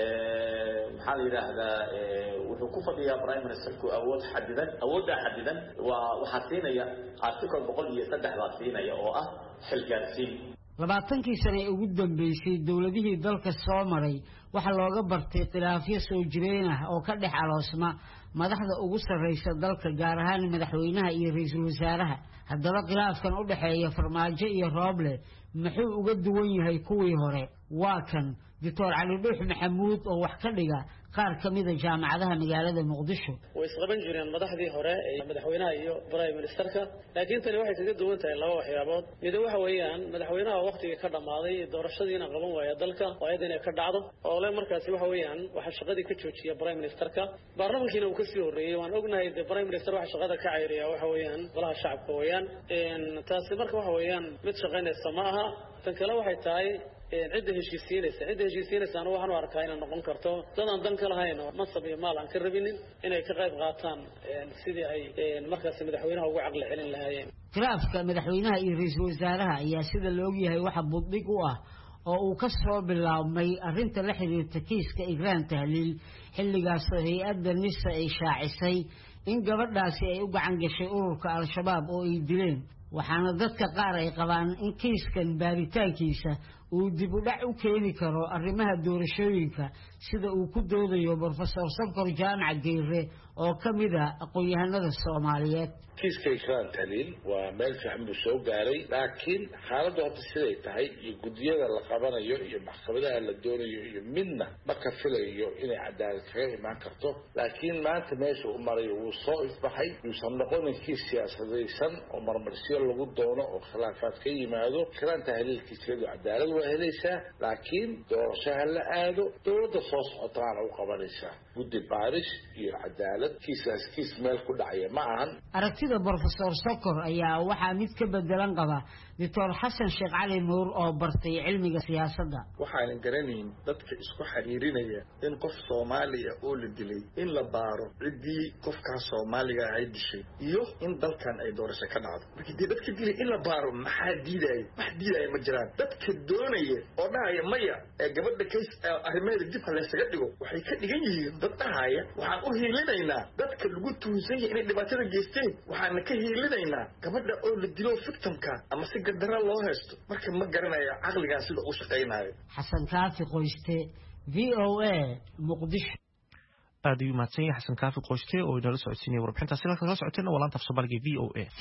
محل هذا وحكوفة يا برايم منستركو أول حددا أول ده حددا وحسينا يا أرتكل بقول يصدق لاسينا يا أو أه حلقانسين labaatankii sano ee ugu dambeysay dawladihii dalka soo maray waxa looga bartay khilaafyo soo jireen ah oo ka dhex aloosma madaxda ugu sarreysa dalka gaar ahaan madaxweynaha iyo ra'iisul wasaaraha haddaba khilaafkan u dhaxeeya farmaajo iyo Rooble muxuu uga duwan yahay kuwii hore waa kan Doctor Ali Dhuux Maxamuud oo wax ka dhiga qaar kamid ah jaamacadaha magaalada Muqdisho way isqaban jireen madaxdii hore ee madaxweynaha iyo prime ministerka laakiin tani waxay kaga duwan tahay laba waxyaabood mid waxa weeyaan madaxweynaha waqtiga ka dhamaaday doorashadiina qaban waaya dalka oo ay inay ka dhacdo oo le markaas waxa weeyaan waxa shaqadii ka joojiyay prime ministerka baarlamaankiina uu ka sii horeeyay waan ognahay in prime minister waxa shaqada ka cayriya waxa weeyaan golaha shacabka weeyaan in taasi marka waxa weeyaan mid shaqaynaysa ma aha tan kale waxay tahay عدة هشيسينيس عدة هشيسينيس أنا وحنا أركاين نقول كرتو طبعا دم كله هاي مصب يمال عن كربينين إن كغيب غاطان سيدي أي المركز مدحوينها وعقل علن لهايين خلاف كمدحوينها يريز وزارها يا سيد اللوجي هاي واحد بضيق واه oo kasoo bilaabmay arinta la xiriirta kiiska Igraan Tahliil xilligaas hay'adda nisa ay shaacisay in gabadhaasi ay u gacan gashay ururka al-shabaab oo ay dileen waxaana dadka qaar ay qabaan in kiiskan baaritaankiisa uu dib u dhac u keeni karo arrimaha doorashooyinka sida uu ku doodayo Professor Sabkor Jaamac Geere oo kamid ah aqoon-yahanada Soomaaliyeed kiiska Igraan Tahliil waa meel fiican buu soo gaaray laakiin xaaladdu hadda siday tahay iyo gudiyada la qabanayo iyo maxkamadaha la doonayo iyo midna ma ka filayo inay cadaalad kaga imaan karto laakiin maanta meesha uu marayo wuu soo ifbaxay yuusan noqonin kiis siyaasadaysan oo marmarsiyo lagu doono oo khilaafaad ka yimaado Igraan Tahliil kiiskeedu cadaalad waa helaysaa laakiin doorashaha la aado dowladda soo socotaana u qabanaysaa guddi baaris iyo cadaalad kiisaas kiis meel ku dhacaya ma ahan aragtida Professor Sabkor ayaa waxaa mid ka bedelan qaba Doctor Xasan Sheekh Cali Nuur oo bartay cilmiga siyaasadda waxaan garanayn dadka isku xiriirinaya in qof Soomaaliya oo la dilay in la baaro cidii qofka Soomaaliga ay dishay iyo in dalkan ay doorasho ka dhacdo markii dadka dilay in la baaro maxaa diiday wax diiday ma jiraan dadka doonaya oo dhahaya maya ee gabadha kays arrimaheeda dib la isaga dhigo waxay ka dhigan yihiin dad dhahaya waxaan u hiilinaynaa dadka lagu tuunsan yahay inay dhibaatada geysteen waxaan ka hiilinaynaa gabadha oo la dilo victimka ama si gadara loo haysto marka ma garanayo aqliga sida uu shaqeynayo Xasan Kaafi Qoyste V O A Muqdisho aad u mahadsan yahay Xasan Kaafi Qoyste oo inala socodsiinay warbixinta sida kala socotayna walaanta Soomaaliga V O A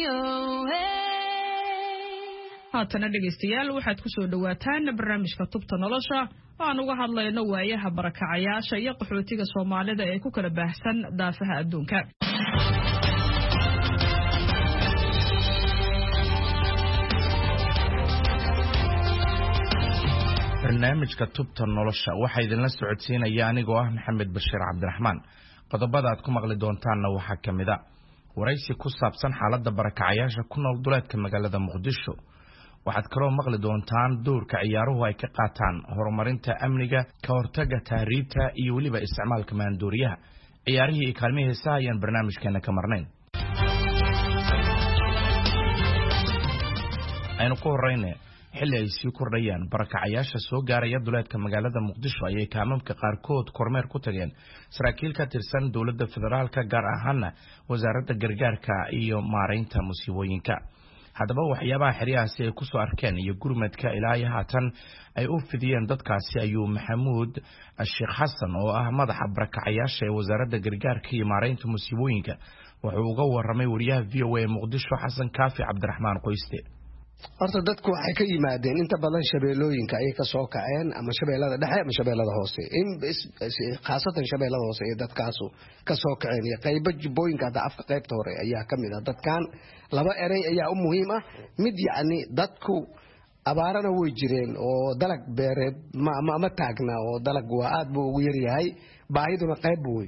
haatana dhegeystayaal waxaad ku soo dhawaataan barnaamijka tubta nolosha oo aan uga hadlayno waayaha barakacayaasha iyo qaxootiga Soomaalida ee ku kala baahsan daafaha adduunka barnaamijka tubta nolosha waxa idinla socodsiinaya anigoo ah Maxamed Bashiir Cabdiraxmaan. Qodobada aad ku maqli doontaanna waxaa kamid ah waraysi ku saabsan xaaladda barakacayaasha ku nool duleedka magaalada Muqdisho. waxaad kaloo maqli doontaan doorka ciyaaruhu ay ka qaataan horumarinta amniga, ka hortagga tahriibta iyo waliba isticmaalka maandooriyaha. ciyaarihii iyo kaalmihii heesaha ayaan barnaamijkeena ka marnayn. aynu ku horreynay xilli ay sii kordhayaan barakacayaasha soo gaaraya duleedka magaalada Muqdisho ayay kaamamka qaarkood kormeer ku tageen saraakiil ka tirsan dowladda federaalka, gaar ahaan wasaaradda gargaarka iyo maareynta musiibooyinka. haddaba waxyaabaha xiriyahaasi ay ku soo arkeen iyo gurmadka ilaa iyo haatan ay u fidiyeen dadkaasi ayuu Maxamuud Sheekh Xasan oo ah madaxa barakacayaasha ee wasaaradda gargaarka iyo maareynta musiibooyinka wuxuu uga warramay wariyaha V O A Muqdisho Xasan Kaafi Cabdiraxmaan Qoyste. horta dadku waxay ka yimaadeen inta badan shabeelooyinka ay ka soo kaceen ama shabeellada dhexe ama shabeellada hoose, in khaasatan shabeellada hoose ee dadkaasu ka soo kaceen iyo qaybo jubbooyinka hadda afka qaybta hore ayaa ka mid ah. dadkan laba erey ayaa u muhiim ah. mid yacni dadku abaarana way jireen oo dalag beereed ma ma taagna oo dalag waa aad buu ugu yaryahay, baahiduna qayb wey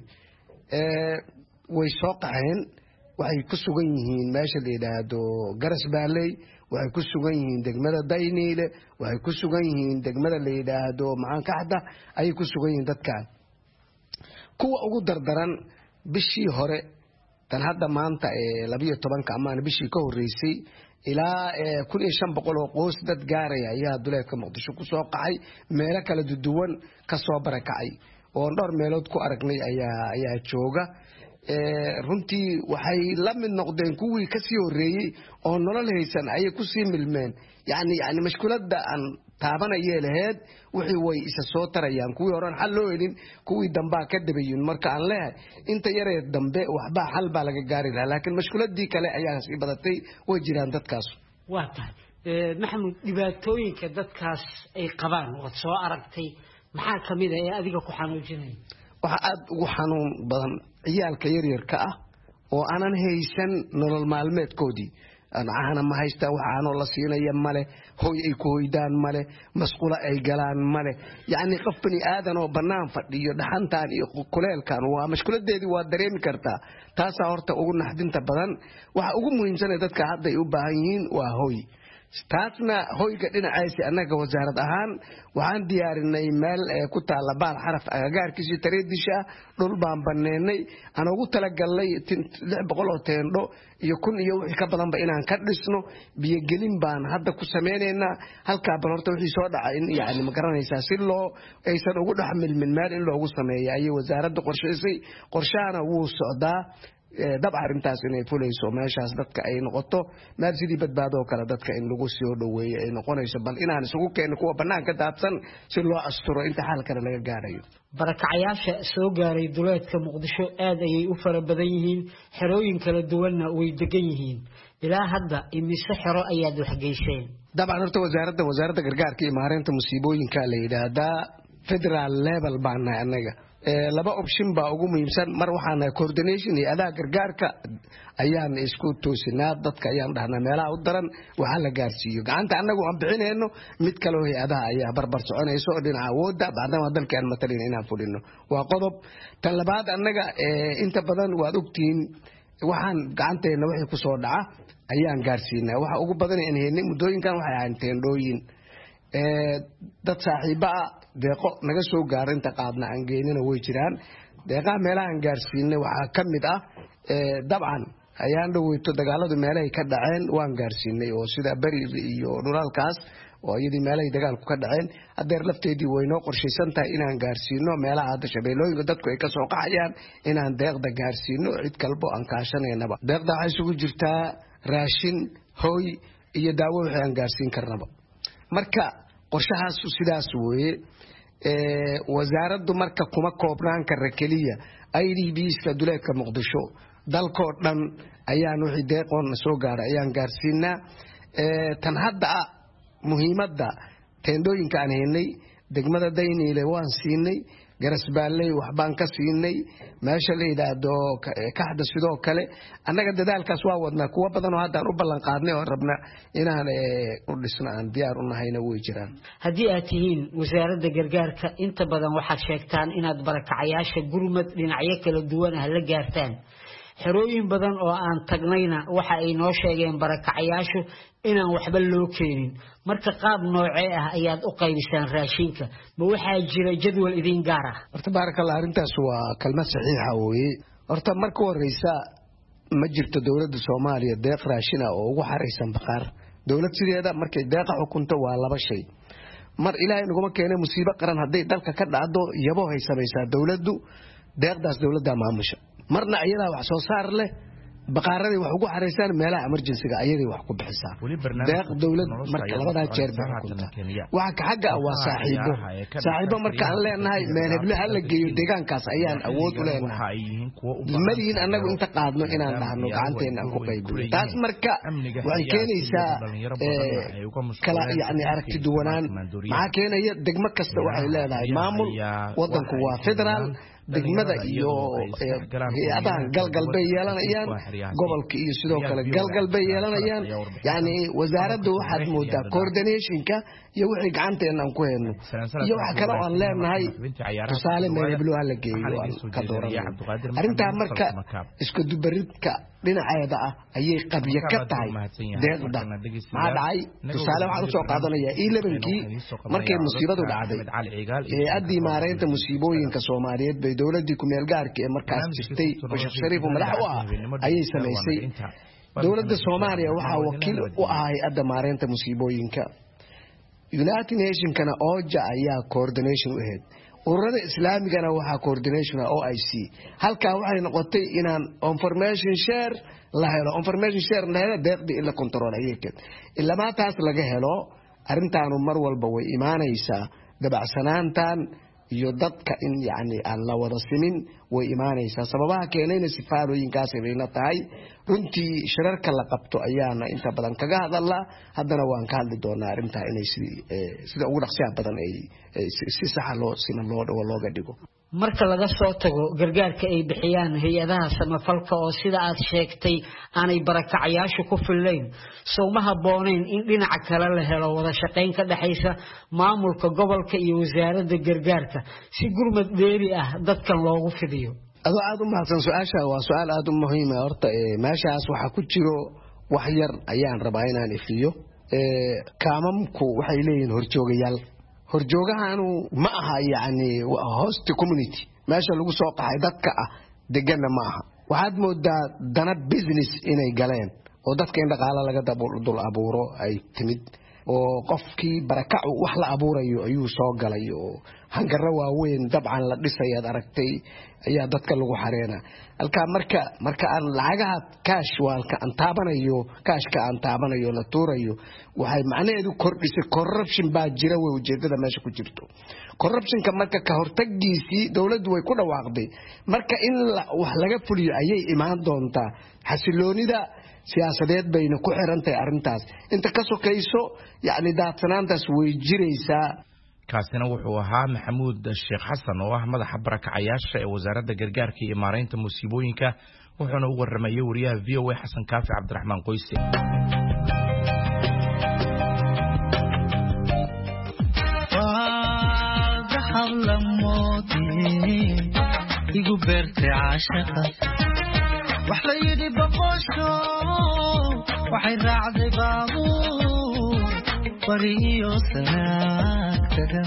way soo qaxeen. waxay ku sugan yihiin meesha la yidhaahdo Garas Baaley, waxay ku sugan yihiin degmada Dayniile, waxay ku sugan yihiin degmada la yidhaahdo Macaankaxda ayay ku sugan yihiin dadkan. kuwa ugu dardaran bishii hore tan hadda maanta ee labiyo tobanka amaan bishii ka horeysay ilaa kun iyo shan boqol oo qoys dad gaaraya ayaa duleedka Muqdisho ku soo qaxay, meelo kala duwan ka soo barakacay oo dhowr meelood ku aragnay ayaa ayaa jooga. runtii waxay la mid noqdeen kuwii ka sii horeeyay oo nolol haysan ayay ku sii milmeen. yani yani mashkuulada aan taabanayay lahayd wixii way isa soo tarayaan, kuwii horaan xal loo helin kuwii dambaa ka dabayin. marka aan leeyahay inta yaree dambe waxba xal baa laga gaari lahaa, laakiin mashkuuladii kale ayaa sii badatay, way jiraan dadkaas. waa tahay Maxamuud, dhibaatooyinka dadkaas ay qabaan waad soo aragtay, maxaa kamid ah ee adiga ku xanuujinaya? waxa aad ugu xanuun badan ciyaalka yaryarka ah oo aanan haysan nolol maalmeedkoodii. caana ma haystaan, waxaanoo la siinaya male, hoy ay ku hoydaan male, masquulo ay galaan male. yacni qof bani aadan oo bannaan fadhiyo dhaxantaan iyo kuleelkan waa mashkuuladeedii waa dareemi kartaa. taasaa horta ugu naxdinta badan. waxa ugu muhiimsanee dadka hadda ay u baahan yihiin waa hoy. taasna hoyga dhinacaasi annaga wasaarad ahaan waxaan diyaarinay meel ku taala baal xaraf agagaarkiisa tareedisha dhul baan baneynay, aan ugu talagalnay lix boqol oo teendho iyo kun iyo wixii ka badanba inaan ka dhisno. biyogelin baan hadda ku sameynaynaa halkaa. bal horta wixii soo dhaca in yani ma garanaysaa si loo aysan ugu dhex milmin meel in loogu sameeyo ayay wasaaradda qorshaysay. qorshahana wuu socdaa. dabca arrintaas inay fulayso meeshaas dadka ay noqoto meel sidii badbaado kale dadka in lagu soo dhaweeyo ay noqonayso, bal inaan isugu keenno kuwa banaanka daadsan si loo asturo inta xal kale laga gaarayo. barakacayaasha soo gaaray duleedka Muqdisho aad ayay u fara badan yihiin, xerooyin kala duwanna way degan yihiin. ilaa hadda imise xero ayaad wax geyseen? dabcan horta wasaaradda wasaaradda gargaarka iyo maareynta musiibooyinka la yidhaahdaa federal level baan nahay annaga. laba option baa ugu muhiimsan. mar waxaan coordination iyo adaa gargaarka ayaan isku toosinaa, dadka ayaan dhahnaa meelaha u daran waxa la gaarsiiyo. gacanta annagu aan bixinayno, mid kale oo hay-adaha ayaa barbar soconayso oo dhinaca awoodda bacdama dalka aan matalin inaan fulino. waa qodob. tan labaad annaga inta badan waad ogtihiin waxaan gacanteena wixii ku soo dhaca ayaan gaarsiinaa. waxa ugu badan aan haynay muddooyinkan waxay ahayn teendhooyin. dad saaxiiba ah deeqo naga soo gaaro inta qaadna aan geynina way jiraan. deeqaha meelaha aan gaarsiinay waxaa ka mid ah dabcan ayaan dhaweyto dagaaladu meelahay ka dhaceen waan gaarsiinay oo sida bari iyo dhulaalkaas oo iyadii meelahay dagaalku ka dhaceen. hadeer lafteedii way noo qorshaysan tahay inaan gaarsiino meelaha hadda shabeellooyinka dadku ay ka soo qaxayaan inaan deeqda gaarsiino cid kalbo aan kaashanaynaba. deeqda waxay isugu jirtaa raashin, hooy iyo daawo wixii aan gaarsiin karnaba. marka qorshahaas sidaas weeye. wasaaraddu marka kuma koobnaan kara keliya I D Bska duleedka Muqdisho, dalkoo dhan ayaan wixii deeqoon soo gaara ayaan gaarsiinaa. tan hadda muhiimadda teendhooyinka aan haynay degmada Dayniile waan siinay, garasbaaley waxbaan ka siinay meesha la yiraahdo kaxda sidoo kale annaga dadaalkaas waa wadnaa kuwa badan oo hadda aan u ballan qaadnay oo rabna inaan u dhisno aan diyaar u nahayna way jiraan haddii aad tihiin wasaaradda gargaarka inta badan waxaad sheegtaan inaad barakacayaasha gurmad dhinacyo kala duwan ah la gaartaan xerooyin badan oo aan tagnayna waxa ay noo sheegeen barakacayaashu inaan waxba loo keenin marka qaab noocee ah ayaad u qaybisaan raashinka ma waxaa jira jadwal idin gaar ah horta baarakallah arrintaas waa kalmad saxiixa weeye horta marka horeysa ma jirto dowladda Soomaaliya deeq raashin ah oo ugu xareysan baqaar dowlad sideeda markay deeqa xukunto waa laba shay mar ilaahay naguma keenay musiibo qaran haday dalka ka dhacdo yabo hay samaysaa dowladdu deeqdaas dowladda maamusha marna iyada wax soo saar leh baqaaradii wax ugu xareysaan meelaha emergency-ga ayadii wax ku bixisaa deeq dowlad marka labada jeer baa xukunta waxa ka xagga waa saaxiibo saaxiibo marka aan leenahay meel heblo hal la geeyo deegaankaas ayaan awood u leenahay madiin anagu inta qaadno inaan dhahno gacanteena ku qaybino taas marka waxay keenaysaa kala yani aragti duwanaan maxaa keenaya degmo kasta waxay leedahay maamul wadanku waa federaal degmada iyo hay'adaha galgalbay yeelanayaan gobolka iyo sidoo kale galgalbay yeelanayaan yani wasaaraddu waxaad moodaa coordinationka iyo wixii gacanteena aan ku hayno iyo waxa kale oo aan leenahay tusaale meelblo la geeyo ka dooran arrinta marka isku dubaridka dhinaceeda ah ayay qabiye ka tahay deeqda ma dhacay tusaale waxaan soo qaadanayaa eleven-kii markay musiibadu dhacday ee adii maareynta musiibooyinka Soomaaliyeed bay dowladii ku meel gaarka ee markaas jirtay Bashir Shariif madax u ah ayay sameysay dowladda Soomaaliya waxa wakiil u ahay adda maareynta musiibooyinka United Nations-kana ooja ayaa coordination u ahayd ururada islaamigana waxa coordination O I C halka waxay noqotay inaan information share la helo information share la helo deeqdi ila control ayay illa ma taas laga helo arintaanu mar walba way iimaanaysaa dabacsanaantan iyo dadka in yaani aan la wada simin way iimaanaysaa sababaha keenayna sifaalooyinkaas ay la tahay runtii shirarka la qabto ayaana inta badan kaga hadalaa haddana waan ka hadli doonaa arinta inay sida ugu dhaqsiya badan ay si sax loo siman loo looga dhigo marka laga soo tago gargaarka ay bixiyaan hay'adaha samafalka oo sida aad sheegtay aanay barakacayaashu ku filayn soomaha boonayn in dhinaca kale la helo wada shaqayn ka dhaxaysa maamulka gobolka iyo wasaaradda gargaarka si gurmad dheeri ah dadkan loogu fidiyo adoo aad u mahadsan su'aasha waa su'aal aad u muhiim ah horta meeshaas waxa ku jiro wax yar ayaan rabaa inaan ifiyo ee kaamamku waxay leeyihiin horjoogayaal horjoogahanu ma aha yani host community meesha lagu soo qaxay dadka ah deganna ma aha waxaad moodaa dana business inay galeen oo dadka in dhaqaale laga dul abuuro ay timid oo qofkii barakac wax la abuurayo ayuu soo galay oo hangara waaweyn dabcan la dhisayaad aragtay ayaa dadka lagu xareena halka marka marka aan lacagaha cash walka aan taabanayo cashka aan taabanayo la tuurayo waxay macnaheedu kordhisay corruption baa jira way ujeedada meesha ku jirto corruptionka marka ka hortagiisii dawladdu way ku dhawaaqday marka in wax laga fuliyo ayay imaan doontaa xasiloonida siyaasadeed bayna ku xirantahay arintaas inta ka sokayso yaani daadsanaantaas way jiraysaa kaasina wuxuu ahaa Maxamuud Sheekh Xasan oo ah madaxa barakacayaasha ee wasaaradda gargaarka iyo maareynta musiibooyinka wuxuuna u warramayay wariyaha V O A Xasan Kaafi Cabdiraxmaan Qoyse igu beertay caashaqa wax la yidhi boqosho waxay raacday baabuur bariyo sanaagtaga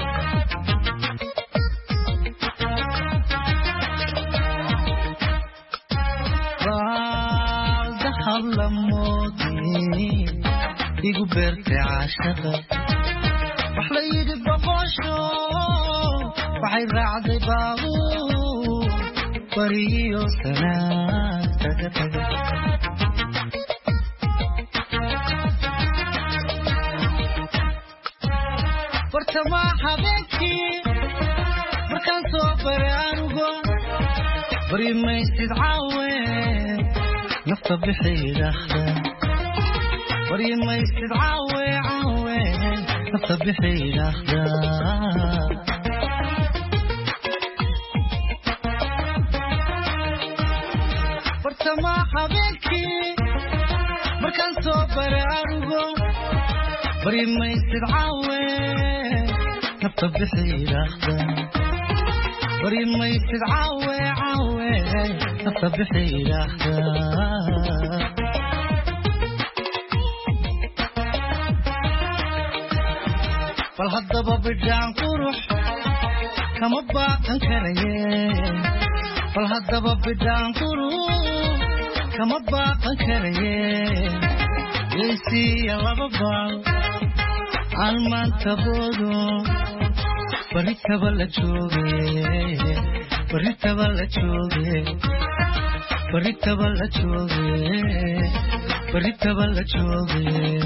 baaldahab la moodi igu beertay caashaqa wax la yidhi boqosho waxay raacday baabuur bariyo sanaagtaga wartamaa habeenkii markaan soo baray anugo bari maysid caawe nafta bixidahda bari maysid caawe caawe nafta bixidahda bari maysid caawe nafta bixidahda bari maysid caawe caawe nafta bixidahda bal haddaba bidhaan qurux kama baaqan karaye bal haddaba bidhaan qurux kama baaqan karaye yeysiiya laba baal aan maanta boodo baritaba la jooge baritaba la jooge baritaba la jooge baritaba la jooge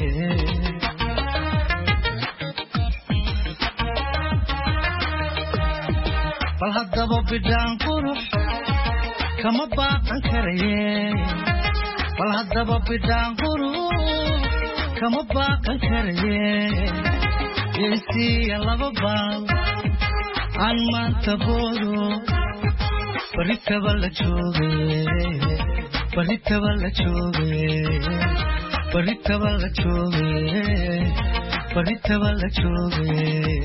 bal haddaba bidhaan qurux kama baaqan karaye bal haddaba bidhaan qurux kama baaqan karaye yeysiiya laba baal aan maanta boodo baritaba la jooge baritaba la jooge baritaba la jooge baritaba la jooge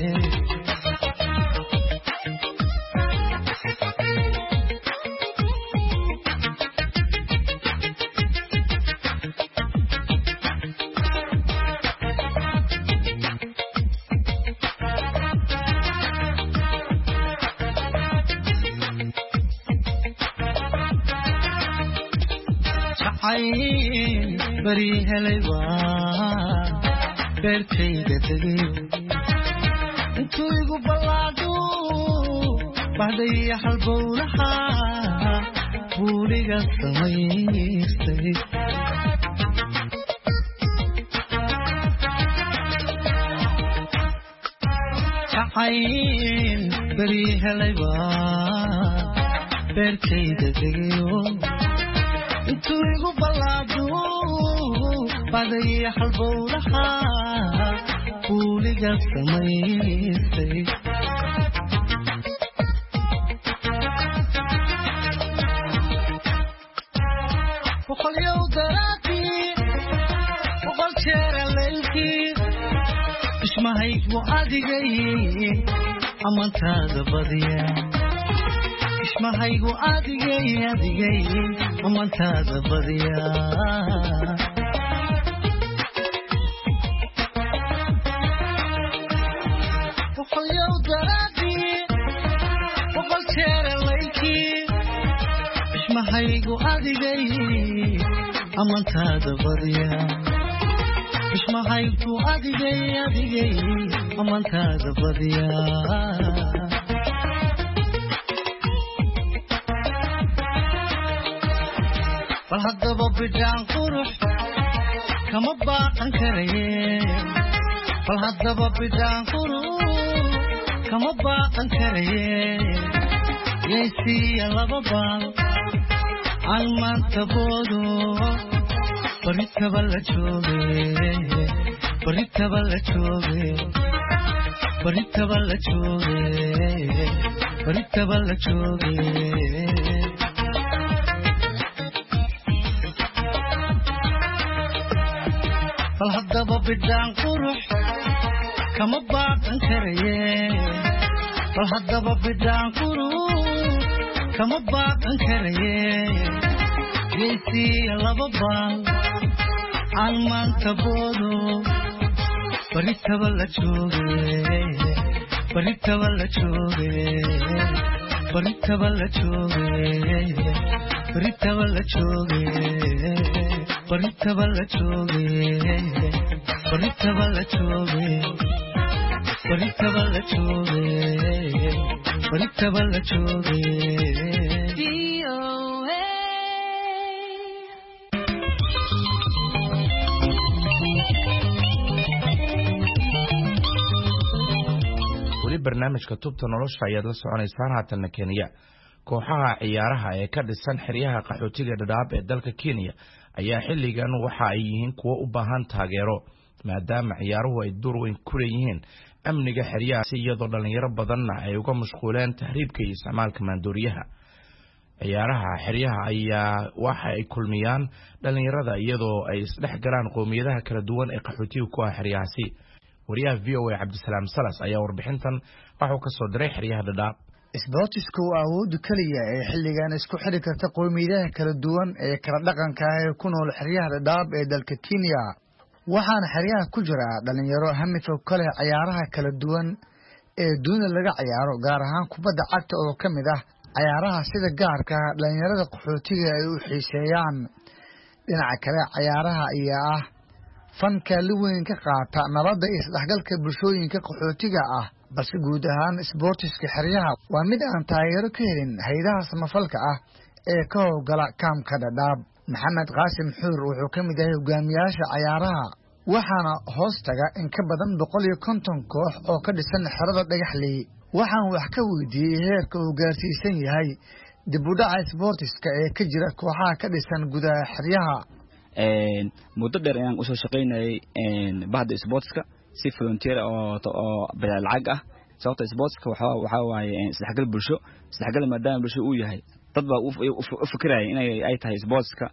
bari helay waa beerkayga tegay intuu igu ballaado baxdaya halbowlaha buuliga samaystay jacayn bari helay waa beerkayga tegayo intuu igu ballaado baxdaya halbowlaha buuliga samaystay boqolyow daraadii boqol jeera leylkii ishmahaygu adigay amantaada badiya ishmahaygu adigay adigay amantaada badiya boqolyow daraadii boqol jeera leylkii ishmahaygu adigay amantaada badiya ishmahaygu adigay adigay amantaada badiya bal haddaba bidhaan qurux kama baaqan karaye bal haddaba bidhaan qurux kama baaqan karaye yeysiiya laba baal aan maanta boodo baritaba la jooge baritaba la jooge baritaba la jooge baritaba la jooge bal haddaba bidhaan qurux kama baaqan karaye bal haddaba bidhaan qurux kama baaqan karaye yeysiiya laba baal aan maanta boodo baritaba la jooge baritaba la jooge baritaba la jooge baritaba la jooge baritaba la jooge baritaba la jooge baritaba la jooge baritaba la jooge barnaamijka tubta nolosha ayaad la soconaysaan haatanna Kenya kooxaha ciyaaraha ee ka dhisan xeryaha qaxootiga Dadaab ee dalka Kenya ayaa xilligan waxa ay yihiin kuwa u baahan taageero maadaama ciyaaruhu ay door weyn ku leeyihiin amniga xeryaha iyadoo dhalinyaro badanna ay uga mashquuleen tahriibka iyo isticmaalka maandooriyaha ciyaaraha xeryaha ayaa waxa ay kulmiyaan dhalinyarada iyadoo ay isdhex galaan qowmiyadaha kala duwan ee qaxootiga ku ah xeryahaasi. wariyaha v o a cabdisalaam salas ayaa warbixintan waxuu ka soo diray xeryaha Dhadhaab. isboortisku waa awoodda kaliya ee xilligan isku xidhi karta qowmiyadaha kala duwan ee kala dhaqanka ah ee ku nool xeryaha Dhadhaab ee dalka Kenya. waxaana xeryaha ku jira dhalinyaro hamifo kale ciyaaraha kala duwan ee dunida laga ciyaaro, gaar ahaan kubadda cagta oo ka mid ah ciyaaraha sida gaarka ah dhalinyarada qaxootiga ay u xiiseeyaan. dhinaca kale, ciyaaraha ayaa ah fan kaalin weyn ka qaata nabadda iyo isdhexgalka bulshooyinka qaxootiga ah, balse guud ahaan isboortiska xeryaha waa mid aan taageero ka helin hay'adaha samafalka ah ee ka howlgala kaamka Dhadhaab. maxamed qaasim xuur wuxuu ka mid yahay hogaamiyaasha ciyaaraha, waxaana hoos taga in ka badan boqol iyo konton koox oo ka dhisan xerada Dhagaxley. waxaan wax ka weydiiyey heerka uu gaarsiisan yahay dib u dhaca isboortiska ee ka jira kooxaha ka dhisan gudaha xeryaha. muddo dheer ayaan usoo shaqaynayay bahda isboortiska si volunteer oo oo bilaa lacag ah. sababta isboortiska waxaa waxaa waaye isdhexgal bulsho. isdhexgal maadaama bulsho uu yahay, dad baa u fikiraya inay ay tahay isboortiska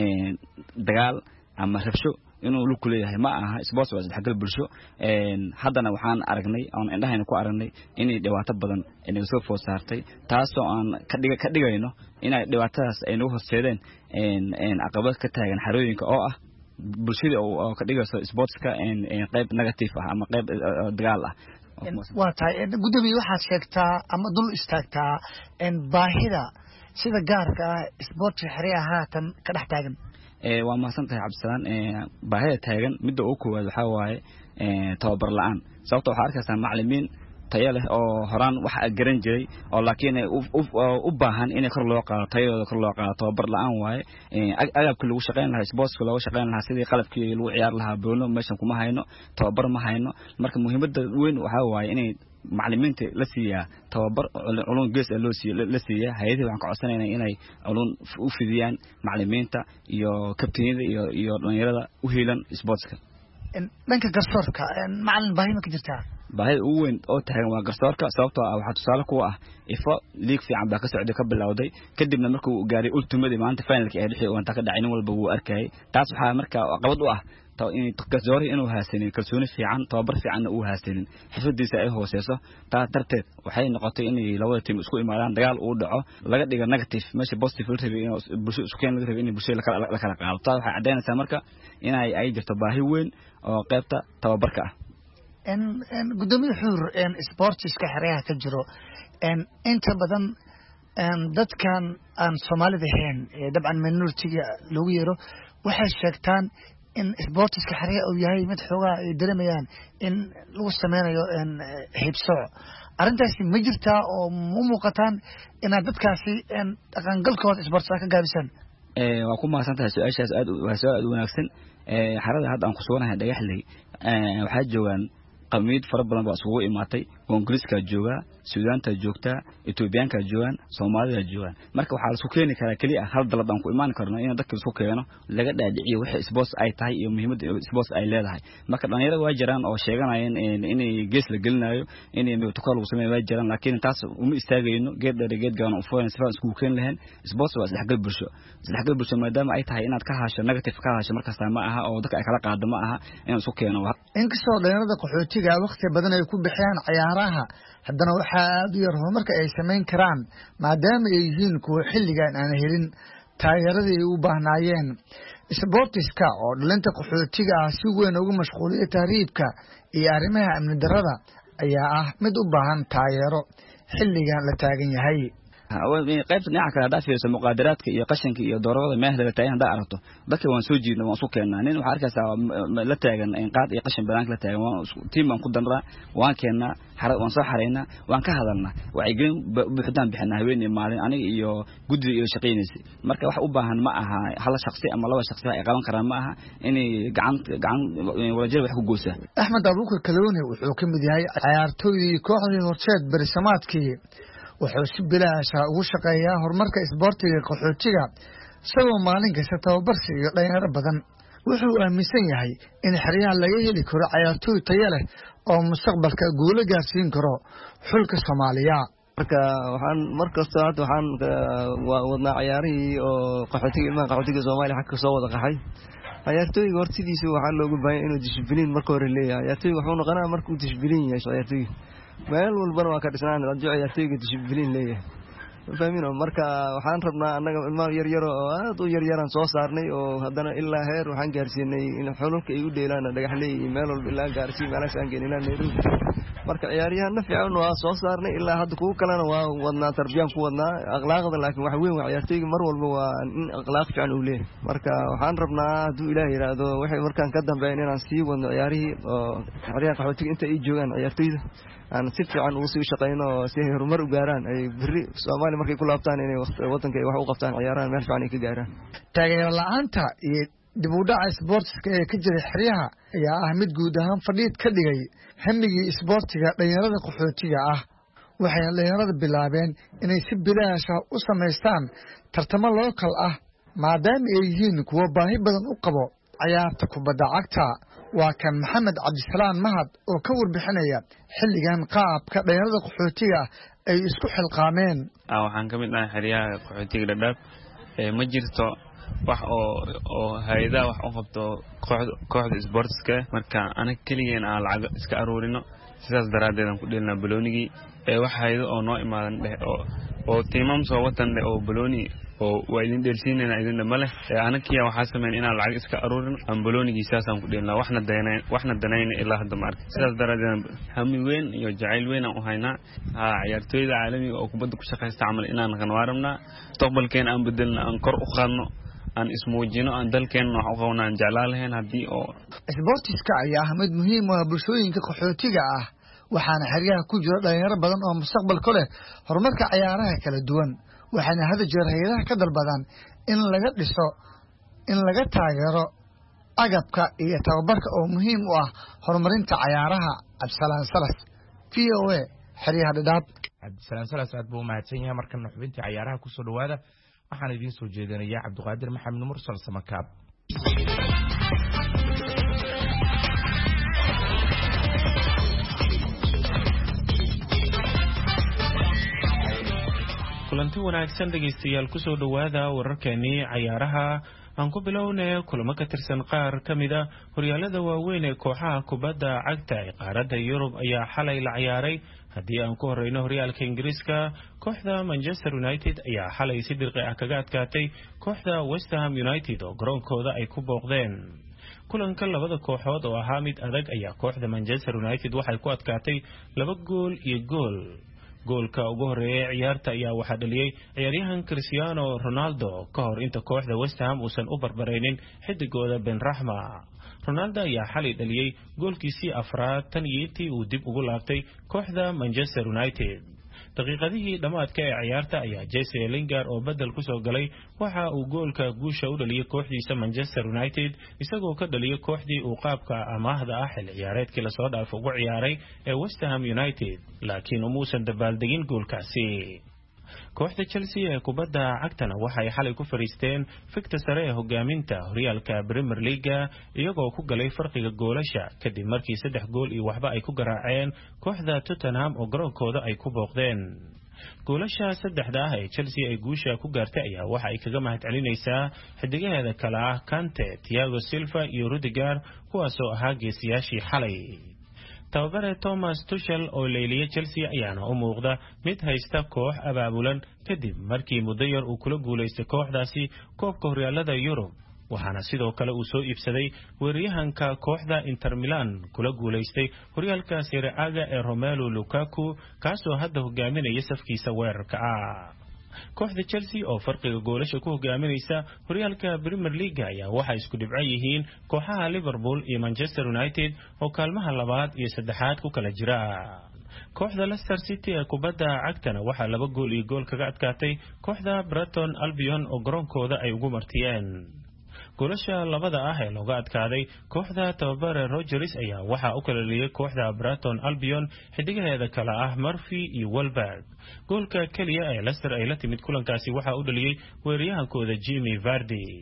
dagaal ama rabsho inuu lug ku leeyahay. ma aha, sports waa isdhexgal bulsho. haddana waxaan aragnay oon indhahayna ku aragnay inay dhibaato badan inaga soo food saartay, taasoo aan ka dhiga ka dhigayno inay dhibaatadaas ay nagu horseedeen caqabad ka taagan xarooyinka oo ah bulshada oo ka dhigayso sportska qayb negative ah ama qayb dagaal ah. waa tahay gudoomiye, waxaad sheegtaa ama dul istaagtaa baahida sida gaarka ah sportska xeryaha haatan ka dhex taagan. waa mahadsan tahay cabdisalaam. baahida taagan midda ugu koowaad waxaa waaye tababar la-aan. sababta waxaa arkaysaa macalimiin tayo leh oo horaan wax garan jiray oo laakiin u baahan in kor loo qaado, tayadooda kor loo qaado. tababar la-aan waaye. agabkii lagu shaqayn lahaa sportska looga shaqayn lahaa sidii qalabkii lagu ciyaar lahaa boono meeshan kuma hayno, tababar ma hayno. marka muhiimadda weyn waxaa waaye inay macalimiinta la siiyaa tababar culun gees loo siiyo la siiyaa. hay'adaha waxaan ka codsanaynaa inay culun u fidiyaan macalimiinta iyo kabtanida iyo iyo dhalinyarada u heelan sportska. dhanka garsoorka macalin baahi ma ka jirtaa? baahida ugu weyn oo taagan waa garsoorka. sababtoo ah waxaa tusaale kuwa ah ifo liig fiican baa ka socday ka bilowday, kadibna markuu gaaray ultimadii maanta finalka ee dhixii wanta ka dhacay nin walba wuu arkayay. taas waxaa marka caqabad u ah garsoori inuu haasanin kalsooni fiican, tababar fiicanna uu haasanin, xirfadiisa ay hooseyso. taas darteed waxay noqotay in labada tiim isku imaadaan, dagaal uu dhaco, laga dhigo negative meesha positive la rabay inuu bulsho isku keen laga rabay in bulshada la kala qaado. taas waxay caddaynaysaa marka inay ay jirto baahi weyn oo qaybta tababarka ah. gudoomiye xuur, sportiska xeryaha ka jiro inta badan dadkan aan Soomaalida ahayn dabcan minority-ga lagu yeero waxay sheegtaan in sportiska xeryaha uu yahay mid xoogaa ay dareemayaan in lagu sameynayo hibsooc. arrintaasi ma jirtaa oo mu muuqataan inaad dadkaasi dhaqangalkooda sportiska ka gaabisaan? waa ku mahadsan tahay su-aashaas. aad waa su-aal aad u wanaagsan. xerada hadda aan ku suganahay Dhagaxley waxaa joogaan qamiid fara badan baa isugu imaatay. Koongiriiska joogaa, Suudaanta joogtaa, Etoobiyaanka joogaan, Soomaalida joogaan. marka waxaa la isku keeni karaa kaliya hal dalad aan ku imaan karno in dadka isku keeno, laga dhaadhiciyo wixii sports ay tahay iyo muhiimadda sports ay leedahay. marka dhalinyarada waa jiraan oo sheeganayeen inay gees la gelinayo, inay protocol lagu sameeyo waa jiraan, laakiin taas uma istaagayno. geed dheer geed gaan u fooreen sifaan isku keen lahayn. sports waa isdhexgal bulsho. isdhexgal bulsho maadaama ay tahay inaad ka haasho negative ka haasho markaas ma aha oo dadka ay kala qaado ma aha in isku keeno. inkastoo dhalinyarada qaxootiga waqti badan ay ku bixiyaan ciyaaraha, haddana waxaa aad u yar horumarka ay samayn karaan maadaama ay yihiin kuwa xilligan aan helin taageeradii ay u baahnaayeen. isboortiska oo dhalinta qaxootiga ah si weyn ugu mashquuliya tahriibka iyo arrimaha amni darrada ayaa ah mid u baahan taageero xilligan la taagan yahay. qaybta dhinaca kale haddaad fiiriso muqaadaraadka iyo qashinka iyo doorada meesha la taagan haddaad aragto dadka waan soo jiidna waan isku keennaa. nin waxaa arkaysaa la taagan qaad iyo qashin banaanka la taagan waan tiim baan ku danraa, waan keennaa, waan soo xaraynaa, waan ka hadalnaa, wacyigelin buuxdaan bixinaa habeenii maalin aniga iyo guddiga iyo shaqaynaysa. marka wax u baahan ma aha hal shakhsi ama laba shakhsi ay qaban karaan, ma aha inay gacan gacan wadajir wax ku goosaa. axmed abuukar kalooni wuxuu ka mid yahay ciyaartooydii kooxdii horseed berisamaadkii. wuxuu si bilaasha ugu shaqeeyaa horumarka isboortiga qaxootiga isagoo maalin kasta tababar siiyo dhalinyaro badan. wuxuu aaminsan yahay in xeryaha laga heli karo ciyaartooy tayo leh oo mustaqbalka guulo gaarsiin karo xulka Soomaaliya. marka waxaan markasta hadda waxaan wadnaa ciyaarihii oo qaxootiga ilmaha qaxootiga Soomaaliya xaq ka soo wada qaxay ciyaartooyga horta sidiisa waxaa loogu baahan inuu discipline marka hore leeyahay ciyaartooyga wuxuu noqonaa markuu discipline yahay ciyaartooyga meel walbana waa ka dhisnaan haddii ciyaartooyga discipline leeyahay fahmino marka waxaan rabnaa annaga ilmaha yar yar oo aad u yar yaran soo saarnay oo haddana ilaa heer waxaan gaarsiinay in xululka ay u dheelaan dhagaxley iyo meel walba ilaa gaarsiin meelahaas aan geyn ilaa Nairobi marka ciyaaryahanna fiican waa soo saarnay ilaa hadda kuwa kalena waa wadnaa tarbiyaan ku wadnaa akhlaaqda laakiin wax weyn waa ciyaartooyga mar walba waa in akhlaaq fiican uu leeyahay marka waxaan rabnaa hadduu ilaahay yiraahdo waxay markaan ka dambeeyeen inaan sii wadno ciyaarihii oo ciyaaryahan qaxootiga inta ay joogaan ciyaartooyda aan si fiican ugu sii shaqeyno si ay horumar u gaaraan ay biri Soomaaliya markay ku laabtaan inay wadanka wax u qabtaan ciyaaraha meel fiican ay ka gaaraan taageero la'aanta iyo dib u dhaca isboortiska ee ka jira xeryaha ayaa ah mid guud ahaan fadhiid ka dhigay hamigii isboortiga dhalinyarada qaxootiga ah waxayna dhalinyarada bilaabeen inay si bilaash ah u samaystaan tartamo lookal ah maadaama ay yihiin kuwo baahi badan u qabo ciyaarta kubadda cagta waa kan Maxamed Cabdisalaam Mahad oo ka warbixinaya xilligan qaabka dhalinyarada qaxootiga ay isku xilqaameen waxaan ka mid ahay xeryaha qaxootiga Dadaab ma jirto wax oo oo hay'adaha wax u qabto kooxda isboortiska marka anaga kaliya aan lacag iska aruurino sidaas daraadeed aan ku dheelnaa baloonigi ee wax hay'ado oo noo imaadan oo oo tiimam soo watan oo balooni oo waa idin dheelsiinayna idin dhamale anakiya waxa sameyn inaan lacag iska aruurino aan baloonigiisaas aan ku dheelnaa waxna daynay waxna danayna ilaa hadda marka sidaas daraadeed hami weyn iyo jacayl weyn aan u haynaa ha ciyaartooyda caalamiga oo kubadda ku shaqeysta amal inaan qanwaaramna mustaqbalkeena aan bedelna aan kor u qaadno aan ismuujino aan dalkeena wax u qabanaan jeclaalahayn hadii oo isboortiska ayaa ah mid muhiim ah bulshooyinka qaxootiga ah waxaana xeryaha ku jira dhalinyaro badan oo mustaqbalka leh horumarka ciyaaraha kala duwan waxaana hada jeer hay'adaha ka dalbadaan in laga dhiso in laga taageero agabka iyo tababarka oo muhiim u ah horumarinta ciyaaraha Cabdisalaam Salas V O A xeryaha Dadaab Cabdisalaam Salas aad buu mahadsan yahay markana xubintii ciyaaraha ku soo dhawaada waxaan idin soo jeedinayaa Cabdiqaadir Maxamed Mursal Samakaab kulanti wanaagsan dhageystayaal ku soo dhawaada wararkeeni ciyaaraha aan ku bilownay kulamo ka tirsan qaar kamida horyaalada waaweyn ee kooxaha kubadda cagta ee qaaradda Yurub ayaa xalay la ciyaaray haddii aan ku horeyno horyaalka Ingiriiska kooxda Manchester United ayaa xalay si dirqi ah kaga adkaatay kooxda West Ham United oo garoonkooda ay ku booqdeen kulanka labada kooxood oo ahaa mid adag ayaa kooxda Manchester United waxay ku adkaatay laba gool iyo gool goolka ugu horeeyay ciyaarta ayaa waxa dhaliyay ciyaaryahan Cristiano Ronaldo ka hor inta kooxda West Ham uusan u barbareynin xidigooda Ben Rahma Ronaldo ayaa xalay dhaliyay goolkiisii afraad tan iyo intii uu dib ugu laabtay kooxda Manchester United daqiiqadihii dhamaadka ee ciyaarta ayaa Jesse Lingard oo bedel ku soo galay waxa uu goolka guusha u dhaliyay kooxdiisa Manchester United isagoo ka dhaliyay kooxdii uu qaabka amaahda ah xil ciyaareedkii la soo dhaafay ugu ciyaaray ee West Ham United laakiin umuusan dabaaldegin goolkaasi kooxda Chelsea ee kubadda cagtana waxay xalay ku fariisteen fikta sare ee hogaaminta horyaalka Premier League iyagoo ku galay farqiga goolasha kadib markii saddex gool iyo waxba ay ku garaaceen kooxda Tottenham oo garoonkooda ay ku booqdeen goolasha saddexda ah ee Chelsea ay guusha ku gaartay ayaa waxa ay kaga mahadcelinaysaa xidigaheeda kala ah Kante, Thiago Silva iyo Rudiger kuwaas oo ahaa geesiyaashii xalay tababare Thomas Tuchel oo leeliyay Chelsea ayaana u muuqda mid haysta koox abaabulan kadib markii muddo yar uu kula guuleystay kooxdaasi koobka horyaalada Yurub waxaana sidoo kale uu soo iibsaday weeraryahanka kooxda Inter Milan kula guuleystay horyaalka Serie A ee Romelu Lukaku kaasoo hadda hogaaminaya safkiisa weerarka ah kooxda Chelsea oo farqiga goolasha ku hogaaminaysa horyaalka Premier League ayaa waxa isku dhibco yihiin kooxaha Liverpool iyo Manchester United oo kaalmaha labaad iyo saddexaad ku kala jira kooxda Leicester City ee kubadda cagtana waxa laba gool iyo gool kaga adkaatay kooxda Brighton Albion oo garoonkooda ay ugu martiyeen goolasha labada ah ee looga adkaaday kooxda tababare Rodgers ayaa waxa uu kala leeyay kooxda Brighton Albion xidigaheeda kala ah Murphy iyo Welbeck goolka kaliya ee Leicester ay la timid kulankaasi waxa uu dhaliyay weeraryahankooda Jimmy Vardy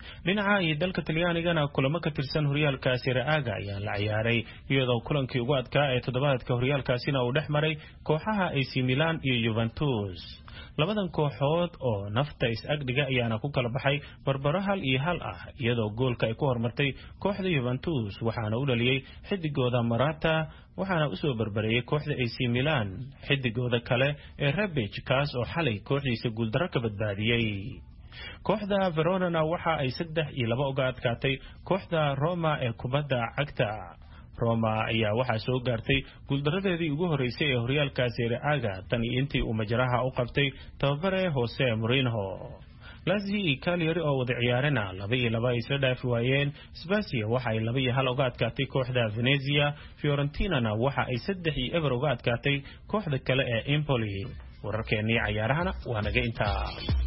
dhinaca iyo dalka Talyaanigana kulamo ka tirsan horyaalka Serie A ayaa la ciyaaray iyadoo kulankii ugu adkaa ee toddobaadka horyaalkaasina uu dhex maray kooxaha A C Milan iyo Juventus. labadan kooxood oo nafta is agdhiga ayaana ku kala baxay barbaro hal iyo hal ah iyadoo goolka ay ku hormartay kooxda Juventus waxaana u dhaliyay xidigooda Morata waxaana u soo barbareeyay kooxda A C Milan xidigooda kale ee Rebic kaas oo xalay kooxdiisa guuldaro ka badbaadiyay. kooxda Verona waxa ay saddex iyo laba uga adkaatay kooxda Roma ee kubadda cagta. Roma ayaa waxaa soo gaartay guuldaradeedii ugu horeysay ee horyaalka Serie A tan intii uu majraha u qabtay tababare Jose Mourinho. Lazio iyo Cagliari oo wada ciyaarana laba iyo laba isla dhaafi waayeen. Spezia waxa ay laba iyo hal uga adkaatay kooxda Venezia. Fiorentina waxa ay saddex iyo eber uga adkaatay kooxda kale ee Empoli. wararkeennii ciyaarahana waa naga intaa.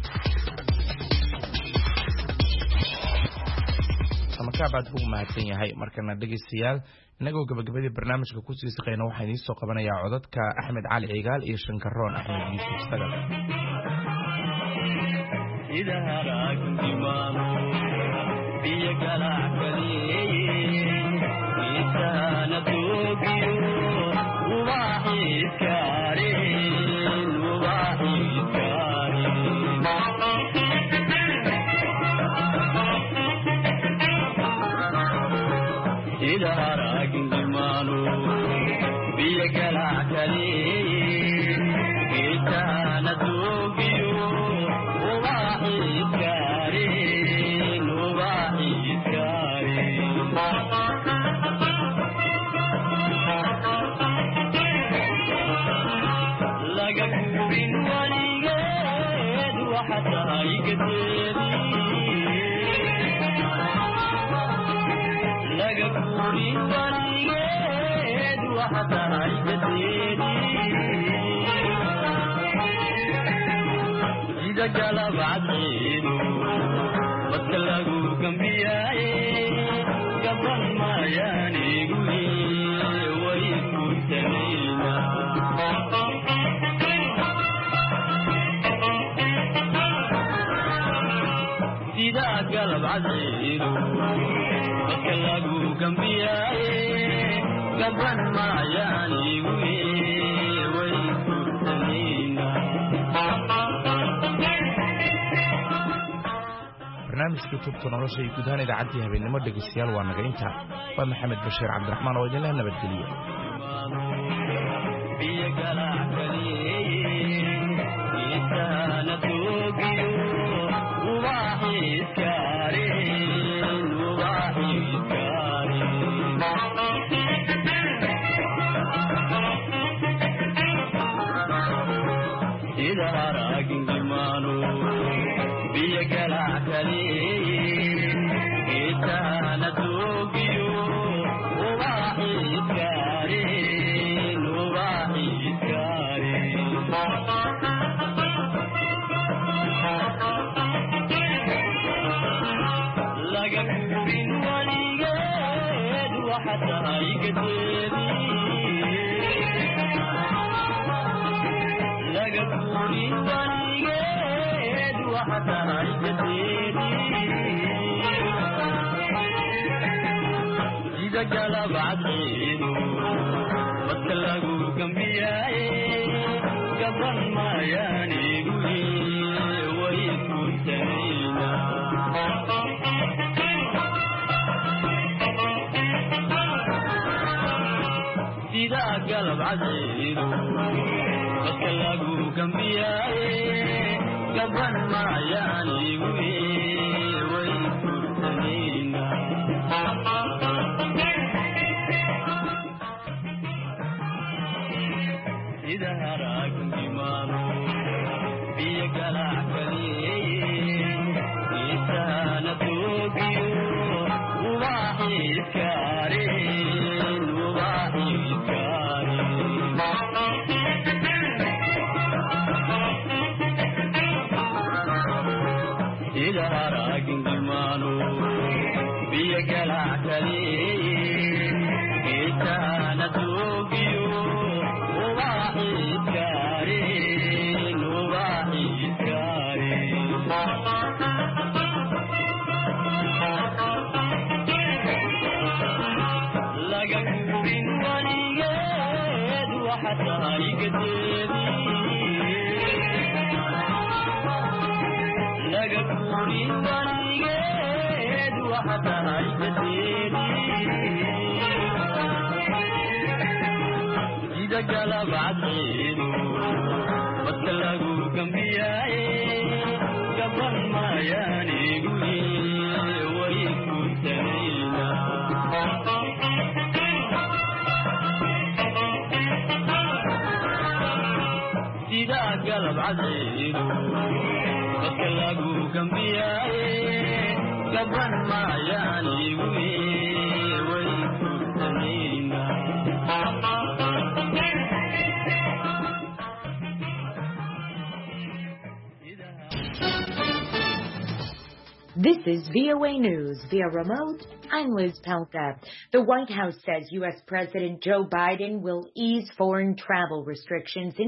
samakaabad buu mahadsan yahay markana dhegeystayaal inagoo gabagabadii barnaamijka ku sii shaqeyna waxaan idiin soo qabanayaa codadka Axmed Cali Cigaal iyo Shankaroon Axmed Yuusuf Sagal. إذا هراك جمانو بيقلع كليين إنسانة توقيو وواحد كارين وواحد كارين إذا هراك جمانو بيقلع كليين إنسانة توقيو إذا قلب عدينه واتلقوا كنبياي قبل ما يانيقوي ويكون سلينا إذا قلب عدينه واتلقوا كنبياي قبل ما يانيقوي ويكون سلينا. barnaamijka tubta nolosha iyo gudahaan idaacadii habeenimo dhegeystayaal waa naga intaa. waa maxamed bashiir cabdiraxmaan oo idin leh nabadgelyo. إذا قلب عدينه واتلقوا كنبياي قبل ما يانيقوي ويكون سلينا إذا قلب عدينه واتلقوا كنبياي قبل ما يانيقوي ويكون سلينا إذا هراك جمانو بيقلع كليين إنسانة توقيو وواحد كارين وواحد كارين إذا هراك جمانو بيقلع كليين إنسانة توقيو وواحد كارين وواحد كارين laga kurin waligeed waxdahay kadeedi sida galab cadceedu badka lagu gambiyaaye gaban maayaan iguye way kurtanayna sida galab cadceedu badka lagu gambiyaaye gaban maayaan iguye way kurtanayna This is V O A News via remote. I'm Liz Pelka. The White House says U S President Joe Biden will ease foreign travel restrictions in